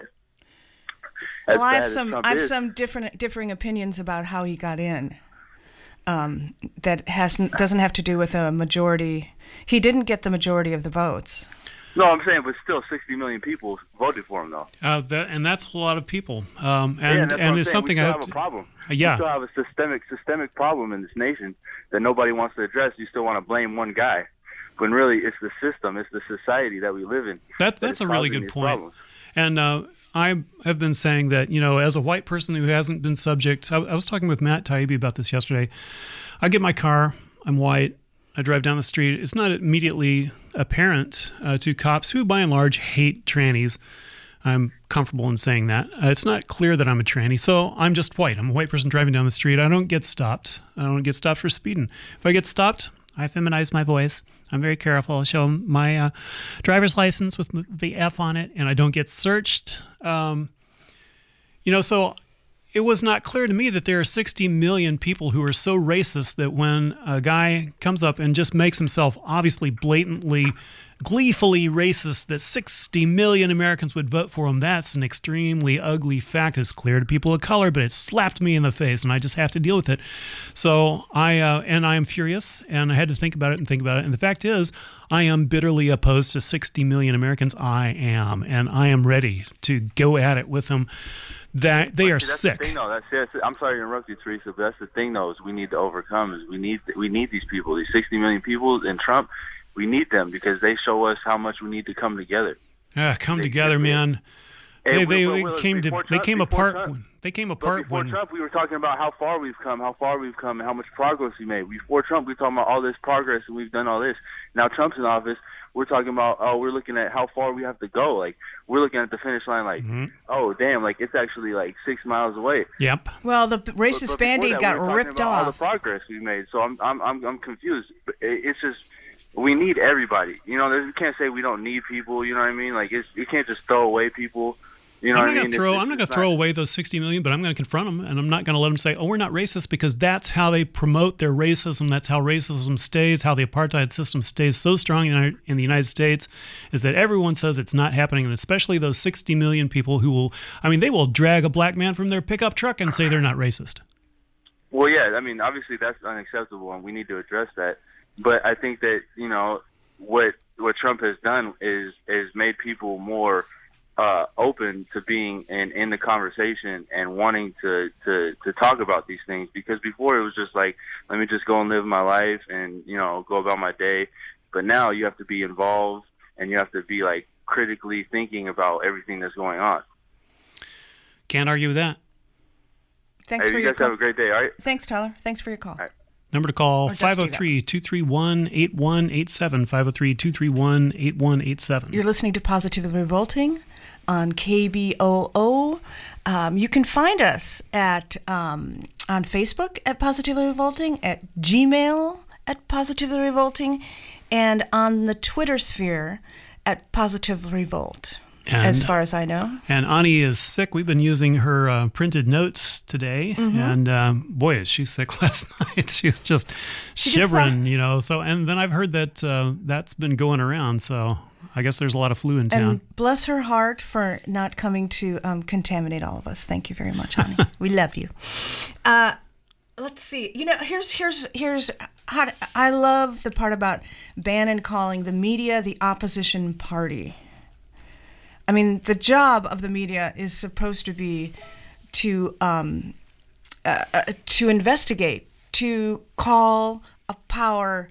as Well, I have bad as some Trump I have is- some different differing opinions about how he got in. Um, that has doesn't have to do with a majority. He didn't get the majority of the votes. No, I'm saying, but still, sixty million people voted for him, though. Uh, that, and that's a lot of people. Um, yeah, and that's what and I'm it's saying. something we I still hope have a to- problem. Uh, yeah. We still have a systemic systemic problem in this nation that nobody wants to address. You still want to blame one guy, when really it's the system, it's the society that we live in. That, that that's is a really causing good these point. problems. And uh, I have been saying that, you know, as a white person who hasn't been subject, I, I was talking with Matt Taibbi about this yesterday. I get my car, I'm white, I drive down the street. It's not immediately apparent uh, to cops who, by and large, hate trannies. I'm comfortable in saying that. Uh, it's not clear that I'm a tranny, so I'm just white. I'm a white person driving down the street. I don't get stopped. I don't get stopped for speeding. If I get stopped, I feminize my voice. I'm very careful. I show my uh, driver's license with the F on it, and I don't get searched. Um, you know, so it was not clear to me that there are sixty million people who are so racist that when a guy comes up and just makes himself obviously blatantly, gleefully racist, that sixty million Americans would vote for him. That's an extremely ugly fact. It's clear to people of color, but it slapped me in the face, and I just have to deal with it. So I, uh, and I am furious, and I had to think about it and think about it. And the fact is, I am bitterly opposed to sixty million Americans. I am, and I am ready to go at it with them. That they But are see, that's sick. The thing, though. That's, that's I'm sorry to interrupt you, Teresa, but that's the thing, though, is we need to overcome. Is we need we need these people, these sixty million people, and Trump. We need them because they show us how much we need to come together. Ah, come They- together, they- man. Hey, They, we- they, we- they we- came to before they Trump- came before apart. Trump- when, they came But apart before when Trump, we were talking about how far we've come, how far we've come, and how much progress we made. Before Trump, we were talking about all this progress and we've done all this. Now Trump's in office, we're talking about, oh, we're looking at how far we have to go. Like, we're looking at the finish line like, Mm-hmm. oh, damn, like it's actually like six miles away. Yep. Well, the But- but racist before Band-Aid that, got we were talking ripped about all the off. progress we made. So I'm, I'm, I'm, I'm confused. But it- It's just, we need everybody. You know, there's- you can't say we don't need people. You know what I mean? Like, it's, you can't just throw away people. You know I'm what not I going mean? to throw. It's- I'm not it's going to throw away those sixty million, but I'm going to confront them, and I'm not going to let them say, "Oh, we're not racist," because that's how they promote their racism. That's how racism stays. How the apartheid system stays so strong in, in the United States is that everyone says it's not happening, and especially those sixty million people who will. I mean, they will drag a black man from their pickup truck and say they're not racist. Well, yeah, I mean, obviously that's unacceptable, and we need to address that. But I think that, you know, what what Trump has done is is made people more uh, open to being in, in the conversation and wanting to, to, to talk about these things. Because before it was just like, let me just go and live my life and, you know, go about my day. But now you have to be involved and you have to be, like, critically thinking about everything that's going on. Can't argue with that. Thanks hey, for you your guys have call. a great day, all right? Thanks, Tyler. Thanks for your call. Number to call, Or just do that. five oh three, two three one, eight one eight seven, five oh three, two three one, eight one eight seven. You're listening to Positively Revolting on K B O O. Um, you can find us at um, on Facebook at Positively Revolting, at Gmail at Positively Revolting, and on the Twitter sphere at Positively Revolt. And, as far as I know. And Ani is sick. We've been using her uh, printed notes today, mm-hmm. and um, boy, is she sick last night. She was just she shivering, just you know. So, and then I've heard that uh, that's been going around. So, I guess there's a lot of flu in town. And bless her heart for not coming to um, contaminate all of us. Thank you very much, Ani. We love you. Uh, let's see. You know, here's here's here's how to, I love the part about Bannon calling the media the opposition party. I mean, the job of the media is supposed to be to um, uh, uh, to investigate, to call a power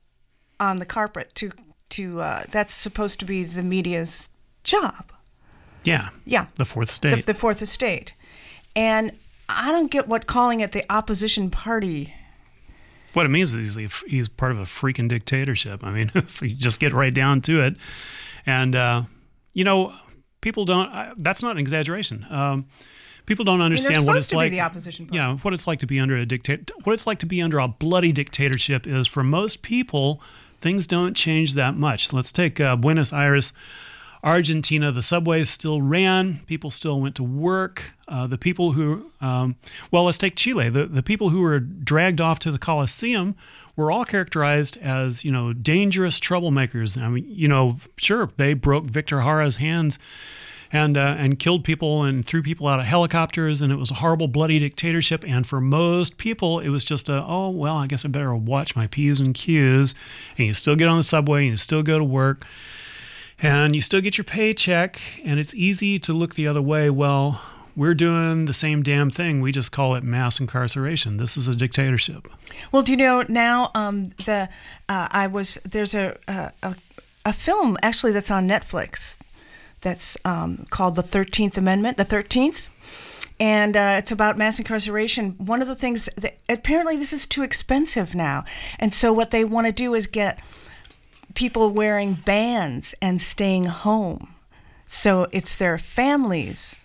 on the carpet. To to uh, that's supposed to be the media's job. Yeah. Yeah. The fourth estate. The, the fourth estate, and I don't get what calling it the opposition party. What it means is he's, he's part of a freaking dictatorship. I mean, you just get right down to it, and. Uh, You know, people don't. Uh, that's not an exaggeration. Um, people don't understand I mean, what it's to like. Be the opposition party. Yeah, what it's like to be under a dictat. What it's like to be under a bloody dictatorship is, for most people, things don't change that much. Let's take uh, Buenos Aires, Argentina. The subways still ran. People still went to work. Uh, the people who, um, well, let's take Chile. The the people who were dragged off to the Colosseum were all characterized as, you know, dangerous troublemakers. I mean, you know, sure, they broke Victor Jara's hands and uh, and killed people and threw people out of helicopters, and it was a horrible, bloody dictatorship. And for most people, it was just a, oh, well, I guess I better watch my P's and Q's. And you still get on the subway, and you still go to work, and you still get your paycheck, and it's easy to look the other way. Well, we're doing the same damn thing. We just call it mass incarceration. This is a dictatorship. Well, do you know now? Um, the uh, I was there's a, a a film actually that's on Netflix that's um, called The thirteenth Amendment. The thirteenth, and uh, it's about mass incarceration. One of the things that apparently this is too expensive now, and so what they want to do is get people wearing bands and staying home. So it's their families'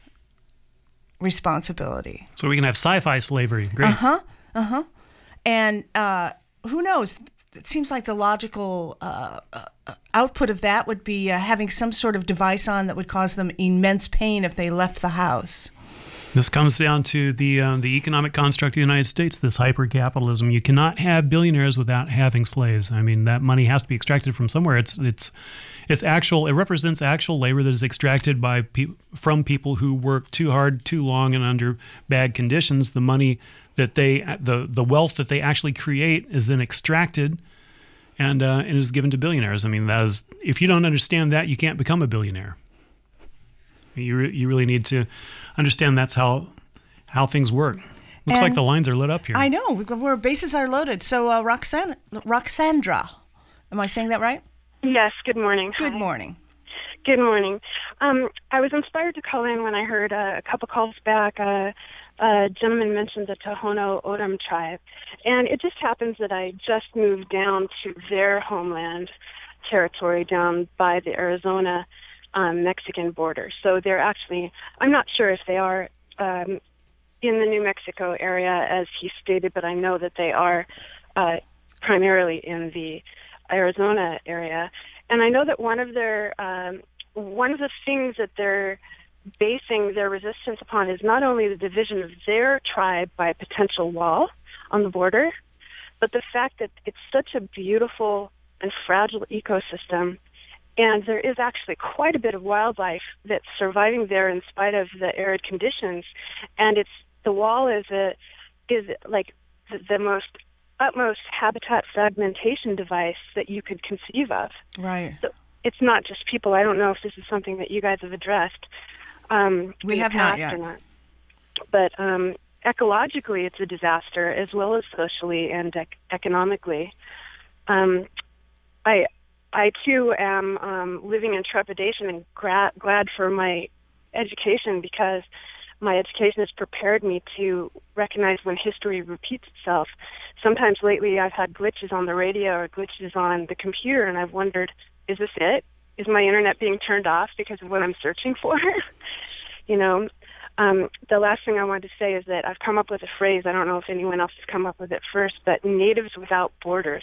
responsibility. So we can have sci-fi slavery. Great. Uh-huh. Uh-huh. And uh, who knows? It seems like the logical uh, uh, output of that would be uh, having some sort of device on that would cause them immense pain if they left the house. This comes down to the um, the economic construct of the United States, this hyper-capitalism. You cannot have billionaires without having slaves. I mean, that money has to be extracted from somewhere. It's it's it's actual. It represents actual labor that is extracted by pe- from people who work too hard, too long, and under bad conditions. The money that they, the the wealth that they actually create, is then extracted and uh, and is given to billionaires. I mean, that is, if you don't understand that, you can't become a billionaire. You re- you really need to understand that's how how things work. Looks and like the lines are lit up here. I know. We're bases are loaded. So uh, Roxanne, Roxandra, am I saying that right? Yes. Good morning. Good Hi. morning. Good morning. Um, I was inspired to call in when I heard uh, a couple calls back. Uh, a gentleman mentioned the Tohono O'odham tribe, and it just happens that I just moved down to their homeland territory down by the Arizona Um, Mexican border. So they're actually, I'm not sure if they are um, in the New Mexico area as he stated, but I know that they are uh, primarily in the Arizona area. And I know that one of their, um, one of the things that they're basing their resistance upon is not only the division of their tribe by a potential wall on the border, but the fact that it's such a beautiful and fragile ecosystem. And there is actually quite a bit of wildlife that's surviving there in spite of the arid conditions. And it's the wall is a is like the, the most utmost habitat fragmentation device that you could conceive of. Right. So it's not just people. I don't know if this is something that you guys have addressed. Um, we have not yet. Or not. But um, ecologically, it's a disaster as well as socially and ec- economically. Um, I. I, too, am um, living in trepidation and gra- glad for my education because my education has prepared me to recognize when history repeats itself. Sometimes lately I've had glitches on the radio or glitches on the computer, and I've wondered, is this it? Is my internet being turned off because of what I'm searching for? you know, um, the last thing I wanted to say is that I've come up with a phrase. I don't know if anyone else has come up with it first, but natives without borders.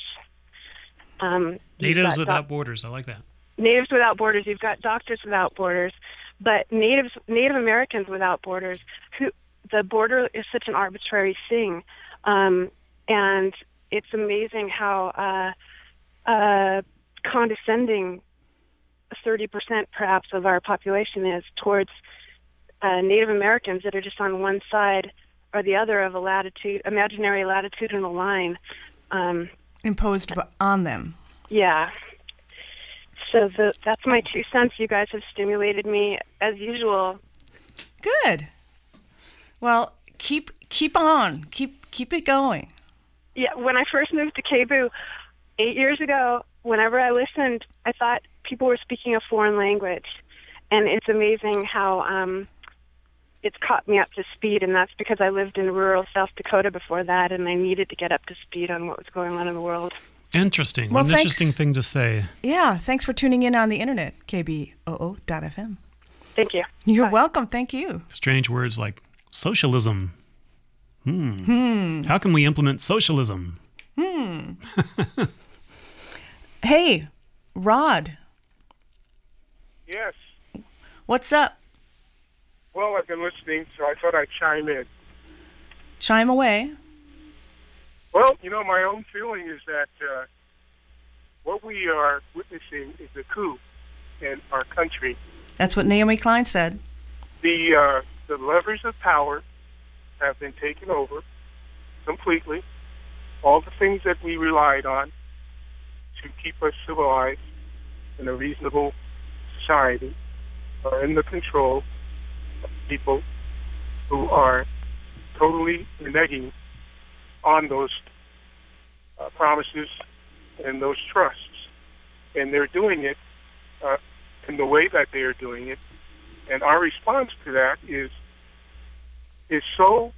Um, Natives without doc- borders. I like that. Natives without borders. You've got doctors without borders. But natives, Native Americans without borders, who the border is such an arbitrary thing, um, and it's amazing how uh, uh, condescending thirty percent perhaps of our population is towards uh, Native Americans that are just on one side or the other of a latitude, imaginary latitudinal line. Um, Imposed on them. Yeah. So the, that's my two cents. You guys have stimulated me as usual. Good. Well, keep keep on. Keep keep it going. Yeah, when I first moved to K B U eight years ago, whenever I listened, I thought people were speaking a foreign language. And it's amazing how um, it's caught me up to speed, and that's because I lived in rural South Dakota before that, and I needed to get up to speed on what was going on in the world. Interesting. Well, An thanks. interesting thing to say. Yeah, thanks for tuning in on the internet, K B O O dot F M. Thank you. You're Bye. welcome. Thank you. Strange words like socialism. Hmm. Hmm. How can we implement socialism? Hmm. Hey, Rod. Yes. What's up? Well, I've been listening, so I thought I'd chime in. Chime away. Well, you know, my own feeling is that uh, what we are witnessing is a coup in our country. That's what Naomi Klein said. The uh, the levers of power have been taken over completely. All the things that we relied on to keep us civilized in a reasonable society are in the control of people who are totally reneging on those uh, promises and those trusts. And they're doing it uh, in the way that they are doing it. And our response to that is is so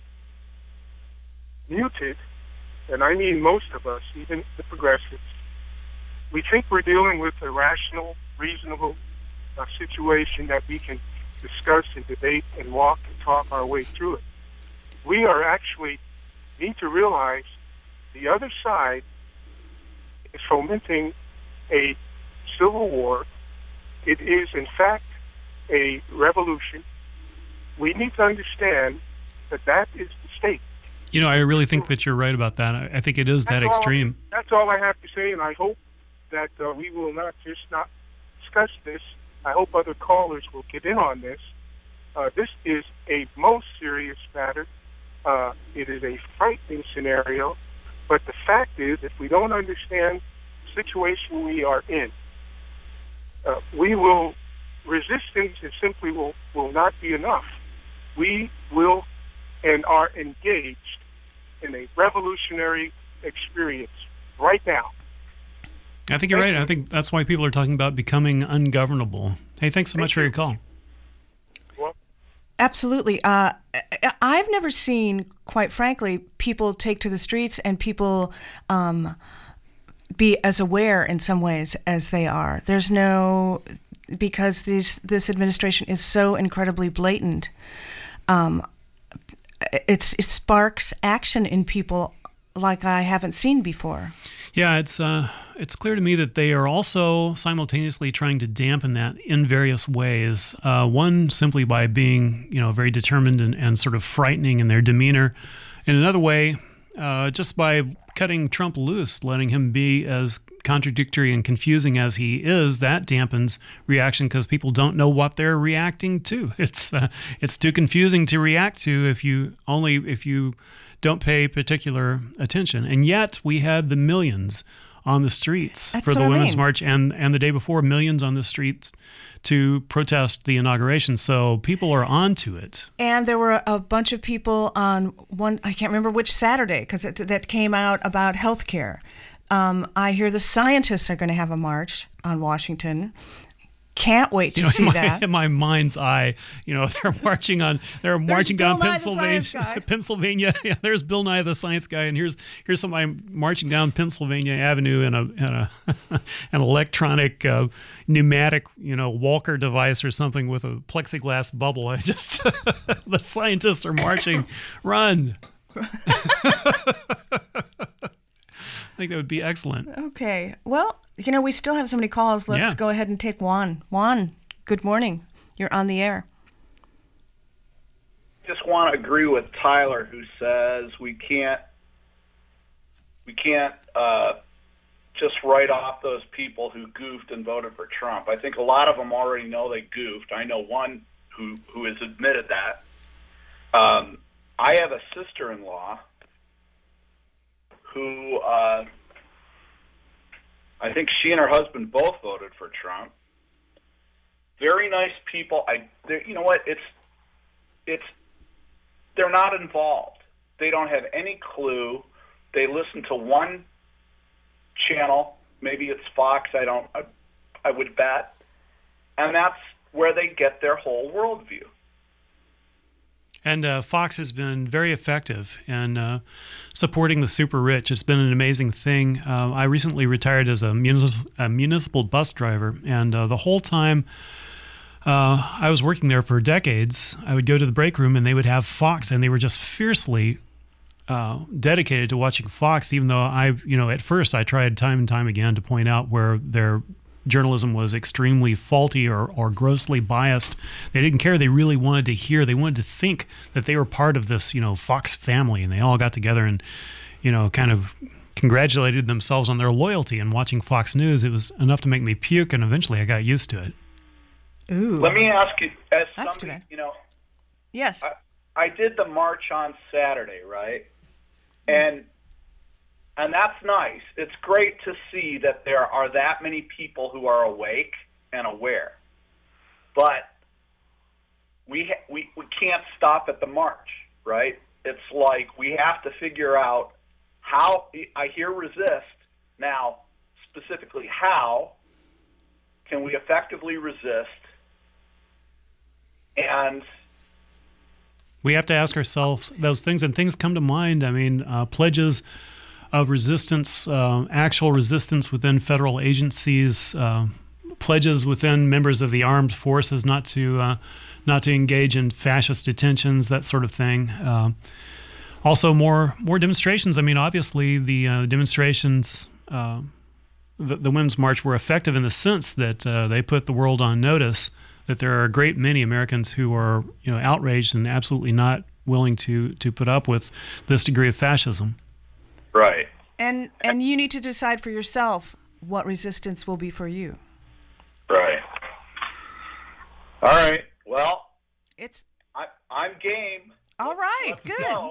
muted, and I mean most of us, even the progressives. We think we're dealing with a rational, reasonable uh, situation that we can discuss and debate and walk and talk our way through it. We are actually need to realize the other side is fomenting a civil war. It is, in fact, a revolution. We need to understand that that is the state. You know, I really think that you're right about that. I, I think it is that That's extreme. All, that's all I have to say, and I hope that uh, we will not just not discuss this. I hope other callers will get in on this. Uh, this is a most serious matter. Uh, it is a frightening scenario, but the fact is, if we don't understand the situation we are in, uh, we will, resistance is simply will, will not be enough. We will and are engaged in a revolutionary experience right now. I think you're right. I think that's why people are talking about becoming ungovernable. Hey, thanks so much for your call. Absolutely. Uh, I've never seen, quite frankly, people take to the streets and people um, be as aware in some ways as they are. There's no, because this this administration is so incredibly blatant. Um, it's it sparks action in people like I haven't seen before. Yeah, it's uh, it's clear to me that they are also simultaneously trying to dampen that in various ways. Uh, one, simply by being, you know, very determined and, and sort of frightening in their demeanor. In another way, uh, just by cutting Trump loose, letting him be as contradictory and confusing as he is, that dampens reaction because people don't know what they're reacting to. It's uh, it's too confusing to react to if you only if you don't pay particular attention. And yet we had the millions on the streets That's for the what I Women's mean. March, and and the day before, millions on the streets to protest the inauguration. So people are onto it. And there were a bunch of people on one, I can't remember which Saturday, because that came out about health care. Um, I hear the scientists are going to have a march on Washington. Can't wait to You know, see in my, that. in my mind's eye, you know, they're marching on, they're There's marching Bill down Nye the Pennsylvania, Science Guy. Pennsylvania. Yeah, there's Bill Nye the Science Guy, and here's here's somebody marching down Pennsylvania Avenue in a in a an electronic uh, pneumatic, you know, walker device or something with a plexiglass bubble. I just the scientists are marching, run. I think that would be excellent. Okay. Well, you know, we still have so many calls. Let's Yeah. go ahead and take Juan. Juan, good morning. You're on the air. Just want to agree with Tyler, who says we can't we can't uh, just write off those people who goofed and voted for Trump. I think a lot of them already know they goofed. I know one who who has admitted that. Um, I have a sister-in-law who uh, I think she and her husband both voted for Trump. Very nice people. I, you know what? It's it's. They're not involved. They don't have any clue. They listen to one channel. Maybe it's Fox. I don't. I, I would bet, and that's where they get their whole worldview. And uh, Fox has been very effective in uh, supporting the super rich. It's been an amazing thing. Uh, I recently retired as a, munis- a municipal bus driver, and uh, the whole time uh, I was working there for decades, I would go to the break room and they would have Fox, and they were just fiercely uh, dedicated to watching Fox, even though I, you know, at first I tried time and time again to point out where their journalism was extremely faulty or, or grossly biased. They didn't care. They really wanted to hear. They wanted to think that they were part of this, you know, Fox family, and they all got together and, you know, kind of congratulated themselves on their loyalty. And watching Fox News, it was enough to make me puke, and eventually I got used to it. Ooh. Let me ask you, as That's somebody, too bad. you know, yes, I, I did the march on Saturday, right? And and that's nice. It's great to see that there are that many people who are awake and aware. But we ha- we we can't stop at the march, right? It's like we have to figure out how. I hear resist now. Specifically, how can we effectively resist? And we have to ask ourselves those things, and things come to mind. I mean, uh, pledges of resistance, uh, actual resistance within federal agencies, uh, pledges within members of the armed forces not to uh, not to engage in fascist detentions, that sort of thing. Uh, also, more more demonstrations. I mean, obviously, the uh, demonstrations, uh, the, the Women's March, were effective in the sense that uh, they put the world on notice that there are a great many Americans who are, you know, outraged and absolutely not willing to to put up with this degree of fascism. Right. And and you need to decide for yourself what resistance will be for you. Right. All right. Well, it's I, I'm game. All right. Let's good. Go.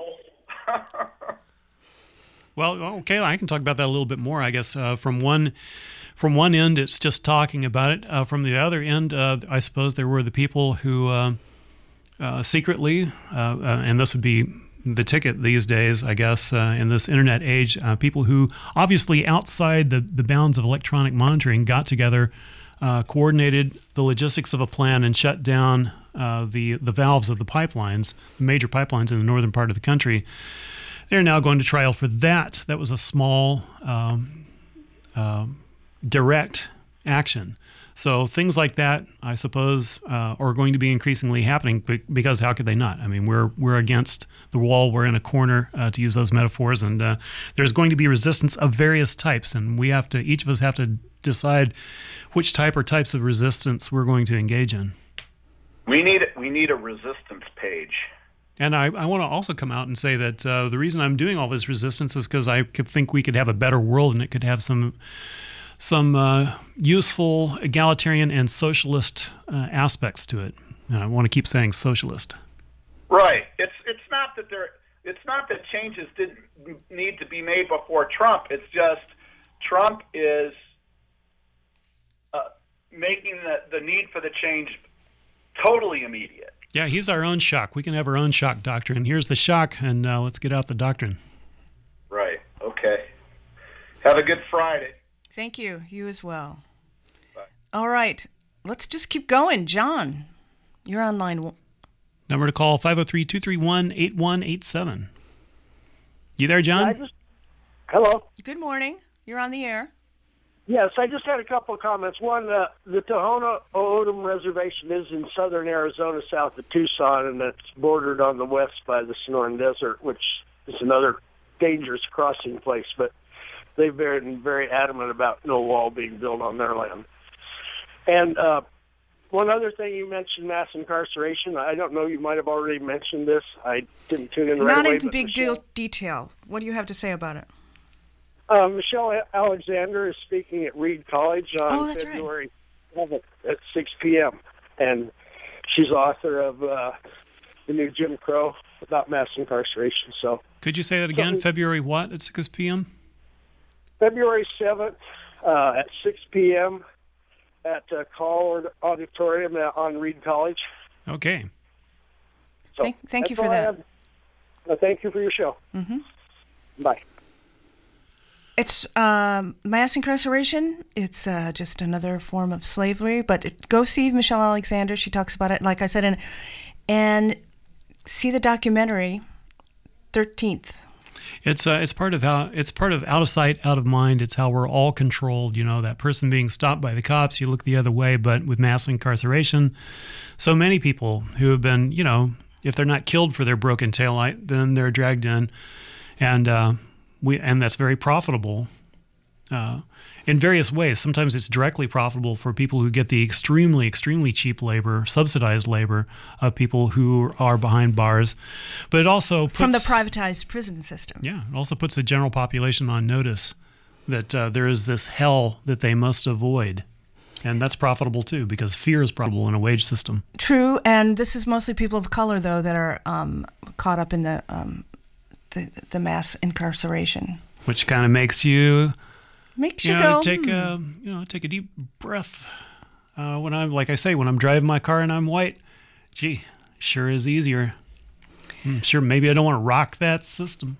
Well, okay, I can talk about that a little bit more, I guess. Uh, from one from one end, it's just talking about it. Uh, from the other end, uh, I suppose there were the people who uh, uh, secretly, uh, uh, and this would be the ticket these days, I guess, uh, in this internet age, uh, people who obviously outside the, the bounds of electronic monitoring got together, uh, coordinated the logistics of a plan, and shut down uh, the, the valves of the pipelines, the major pipelines in the northern part of the country. They're now going to trial for that. That was a small, um, uh, direct action. So things like that, I suppose, uh, are going to be increasingly happening because how could they not? I mean, we're we're against the wall. We're in a corner, uh, to use those metaphors, and uh, there's going to be resistance of various types, and we have to, each of us have to decide which type or types of resistance we're going to engage in. We need we need a resistance page. And I, I want to also come out and say that uh, the reason I'm doing all this resistance is because I could think we could have a better world, and it could have some some uh, useful egalitarian and socialist uh, aspects to it. And I want to keep saying socialist. Right. It's it's not that there. It's not that changes didn't need to be made before Trump. It's just Trump is uh, making the, the need for the change totally immediate. Yeah, he's our own shock. We can have our own shock doctrine. Here's the shock, and uh, let's get out the doctrine. Right. Okay. Have a good Friday. Thank you. You as well. Bye. All right. Let's just keep going. John, you're on line one. Number to call, five oh three, two three one, eight one eight seven. You there, John? I just, hello. Good morning. You're on the air. Yes, I just had a couple of comments. One, uh, the Tohono O'odham Reservation is in southern Arizona, south of Tucson, and it's bordered on the west by the Sonoran Desert, which is another dangerous crossing place. But they've been very adamant about no wall being built on their land. And uh, one other thing you mentioned, mass incarceration. I don't know, you might have already mentioned this. I didn't tune in right Not away. in but big Michelle, deal detail. What do you have to say about it? Uh, Michelle Alexander is speaking at Reed College on Oh, that's February seventh at six p.m. And she's author of uh, The New Jim Crow about mass incarceration. So, Could you say that again? February what at six p.m.? February seventh uh, at six p.m. at uh, Call Auditorium on Reed College. Okay. So thank, thank you that's for all I that. have. Uh, thank you for your show. Mm-hmm. Bye. It's um, mass incarceration. It's uh, just another form of slavery. But it, go see Michelle Alexander. She talks about it, like I said, and and see the documentary, thirteenth. It's uh, it's part of how it's part of out of sight, out of mind. It's how we're all controlled. You know, that person being stopped by the cops, you look the other way. But with mass incarceration, so many people who have been, you know, if they're not killed for their broken taillight, then they're dragged in, and uh, we and that's very profitable uh, in various ways. Sometimes it's directly profitable for people who get the extremely, extremely cheap labor, subsidized labor of people who are behind bars. But it also puts, From the privatized prison system. Yeah, it also puts the general population on notice that uh, there is this hell that they must avoid. And that's profitable too, because fear is profitable in a wage system. True, and this is mostly people of color, though, that are um, caught up in the, um, the the mass incarceration. Which kind of makes you... Makes you, you know, go, take hmm. a you know take a deep breath uh, when I'm like I say when I'm driving my car and I'm white. Gee, sure is easier. I'm sure maybe I don't want to rock that system.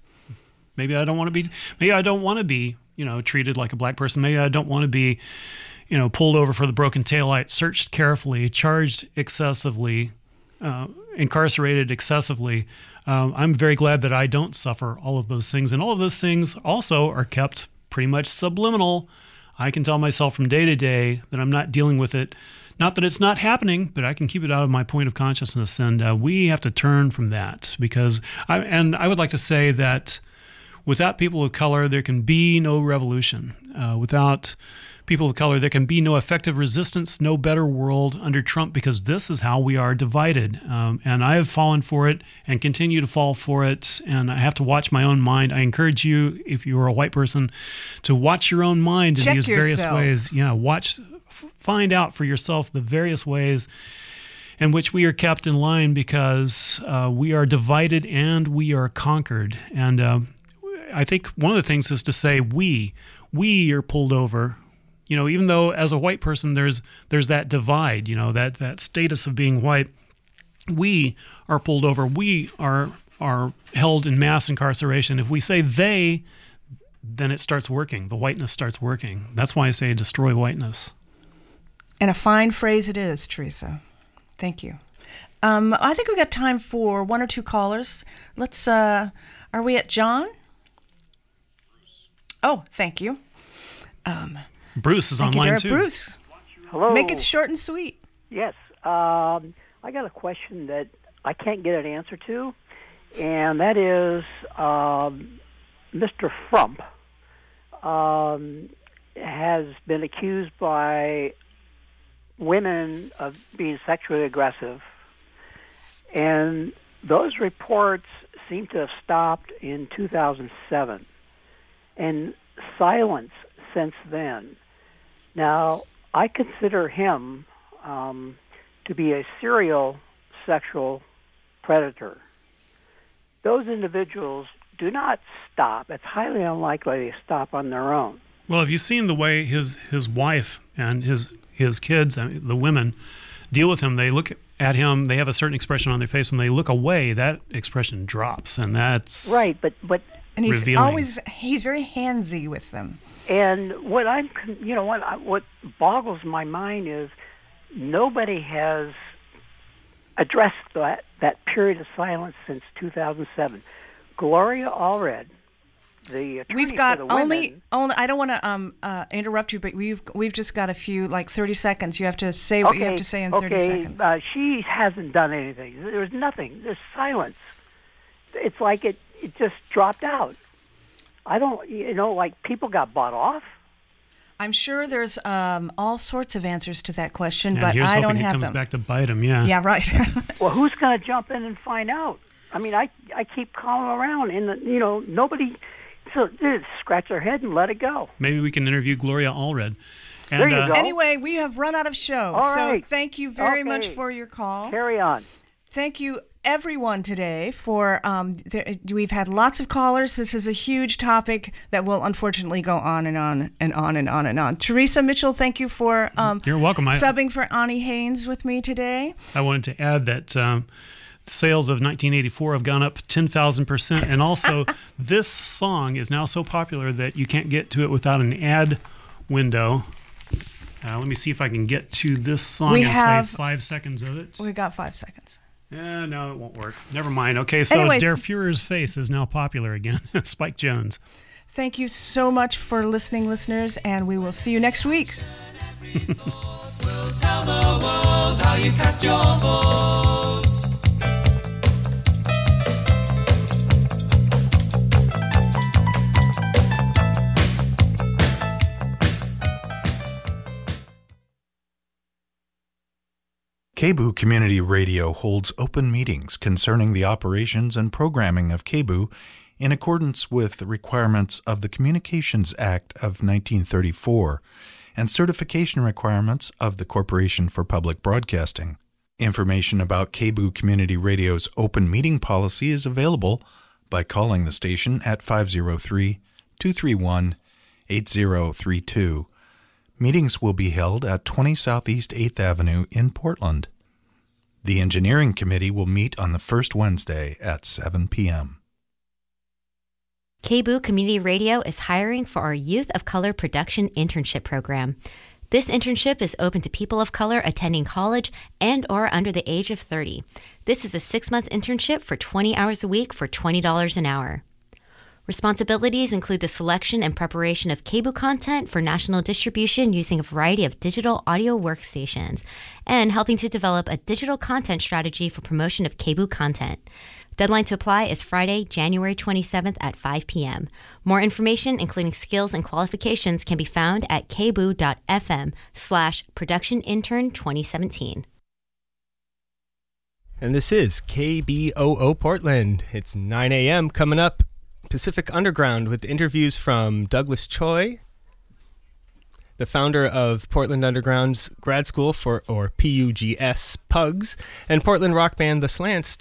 Maybe I don't want to be. Maybe I don't want to be you know treated like a black person. Maybe I don't want to be you know pulled over for the broken taillight, searched carefully, charged excessively, uh, incarcerated excessively. Um, I'm very glad that I don't suffer all of those things, and all of those things also are kept pretty much subliminal. I can tell myself from day to day that I'm not dealing with it. Not that it's not happening, but I can keep it out of my point of consciousness. And uh, we have to turn from that because I, and I would like to say that without people of color, there can be no revolution. Uh, without people of color, there can be no effective resistance, no better world under Trump, because this is how we are divided. Um, and I have fallen for it and continue to fall for it. And I have to watch my own mind. I encourage you, if you are a white person, to watch your own mind in Check these various yourself. ways. Yeah, watch, f- find out for yourself the various ways in which we are kept in line, because uh, we are divided and we are conquered. And uh, I think one of the things is to say we, we are pulled over. You know, even though as a white person, there's there's that divide, you know, that, that status of being white, we are pulled over. We are are held in mass incarceration. If we say they, then it starts working. The whiteness starts working. That's why I say destroy whiteness. And a fine phrase it is, Teresa. Thank you. Um, I think we got time for one or two callers. Let's, uh, are we at John? Oh, thank you. Um, Bruce is Thank you, online Derek. too. Bruce, Hello. make it short and sweet. Yes. Um, I got a question that I can't get an answer to, and that is um, Mister Frump um, has been accused by women of being sexually aggressive, and those reports seem to have stopped in two thousand seven, and silence since then. Now, I consider him um, to be a serial sexual predator. Those individuals do not stop. It's highly unlikely they stop on their own. Well, have you seen the way his his wife and his his kids, I mean, the women, deal with him? They look at him, they have a certain expression on their face. When they look away, that expression drops, and that's right. But but and he's revealing. always he's very handsy with them. And what I'm, you know, what I, what boggles my mind is nobody has addressed that that period of silence since two thousand seven. Gloria Allred, the attorney We've got for the women, only only. I don't want to um uh, interrupt you, but we've we've just got a few like thirty seconds. You have to say what okay, you have to say in okay, thirty seconds. Uh, she hasn't done anything. There's nothing. There's silence. It's like it it just dropped out. I don't, you know, like people got bought off. I'm sure there's um, all sorts of answers to that question, Yeah, but here's I don't hoping it have comes them. back to bite him. Yeah. Yeah, right. Well, who's going to jump in and find out? I mean, I I keep calling around, and the, you know nobody. So dude, scratch their head and let it go. Maybe we can interview Gloria Allred. And, There you uh, go. Anyway, we have run out of show. All so right. thank you very Okay. much for your call. Carry on. Thank you, everyone, today for. Um, there, we've had lots of callers. This is a huge topic that will unfortunately go on and on and on and on and on. Teresa Mitchell, thank you for um, You're welcome. I- subbing for Ani Haynes with me today. I wanted to add that um, sales of nineteen eighty-four have gone up ten thousand percent. And also, this song is now so popular that you can't get to it without an ad window. Uh, let me see if I can get to this song We and have- play five seconds of it. We got five seconds. Yeah, no, it won't work. Never mind. Okay, so Anyway- Der Fuhrer's Face is now popular again. Spike Jones. Thank you so much for listening, listeners, and we will see you next week. Tell the world how you cast your vote. K B U Community Radio holds open meetings concerning the operations and programming of K B U in accordance with the requirements of the Communications Act of nineteen thirty-four and certification requirements of the Corporation for Public Broadcasting. Information about K B U Community Radio's open meeting policy is available by calling the station at five oh three, two three one, eight oh three two. Meetings will be held at twenty Southeast eighth Avenue in Portland. The Engineering Committee will meet on the first Wednesday at seven p.m. K B U Community Radio is hiring for our Youth of Color Production Internship Program. This internship is open to people of color attending college and or under the age of thirty. This is a six-month internship for twenty hours a week for twenty dollars an hour. Responsibilities include the selection and preparation of K B U content for national distribution using a variety of digital audio workstations, and helping to develop a digital content strategy for promotion of K B U content. Deadline to apply is Friday, January twenty-seventh at five p.m. More information, including skills and qualifications, can be found at kboo.fm slash production intern 2017. And this is K B O O Portland. It's nine a.m. coming up. Pacific Underground with interviews from Douglas Choi, the founder of Portland Underground's grad school for, or P U G S, Pugs, and Portland rock band The Slants,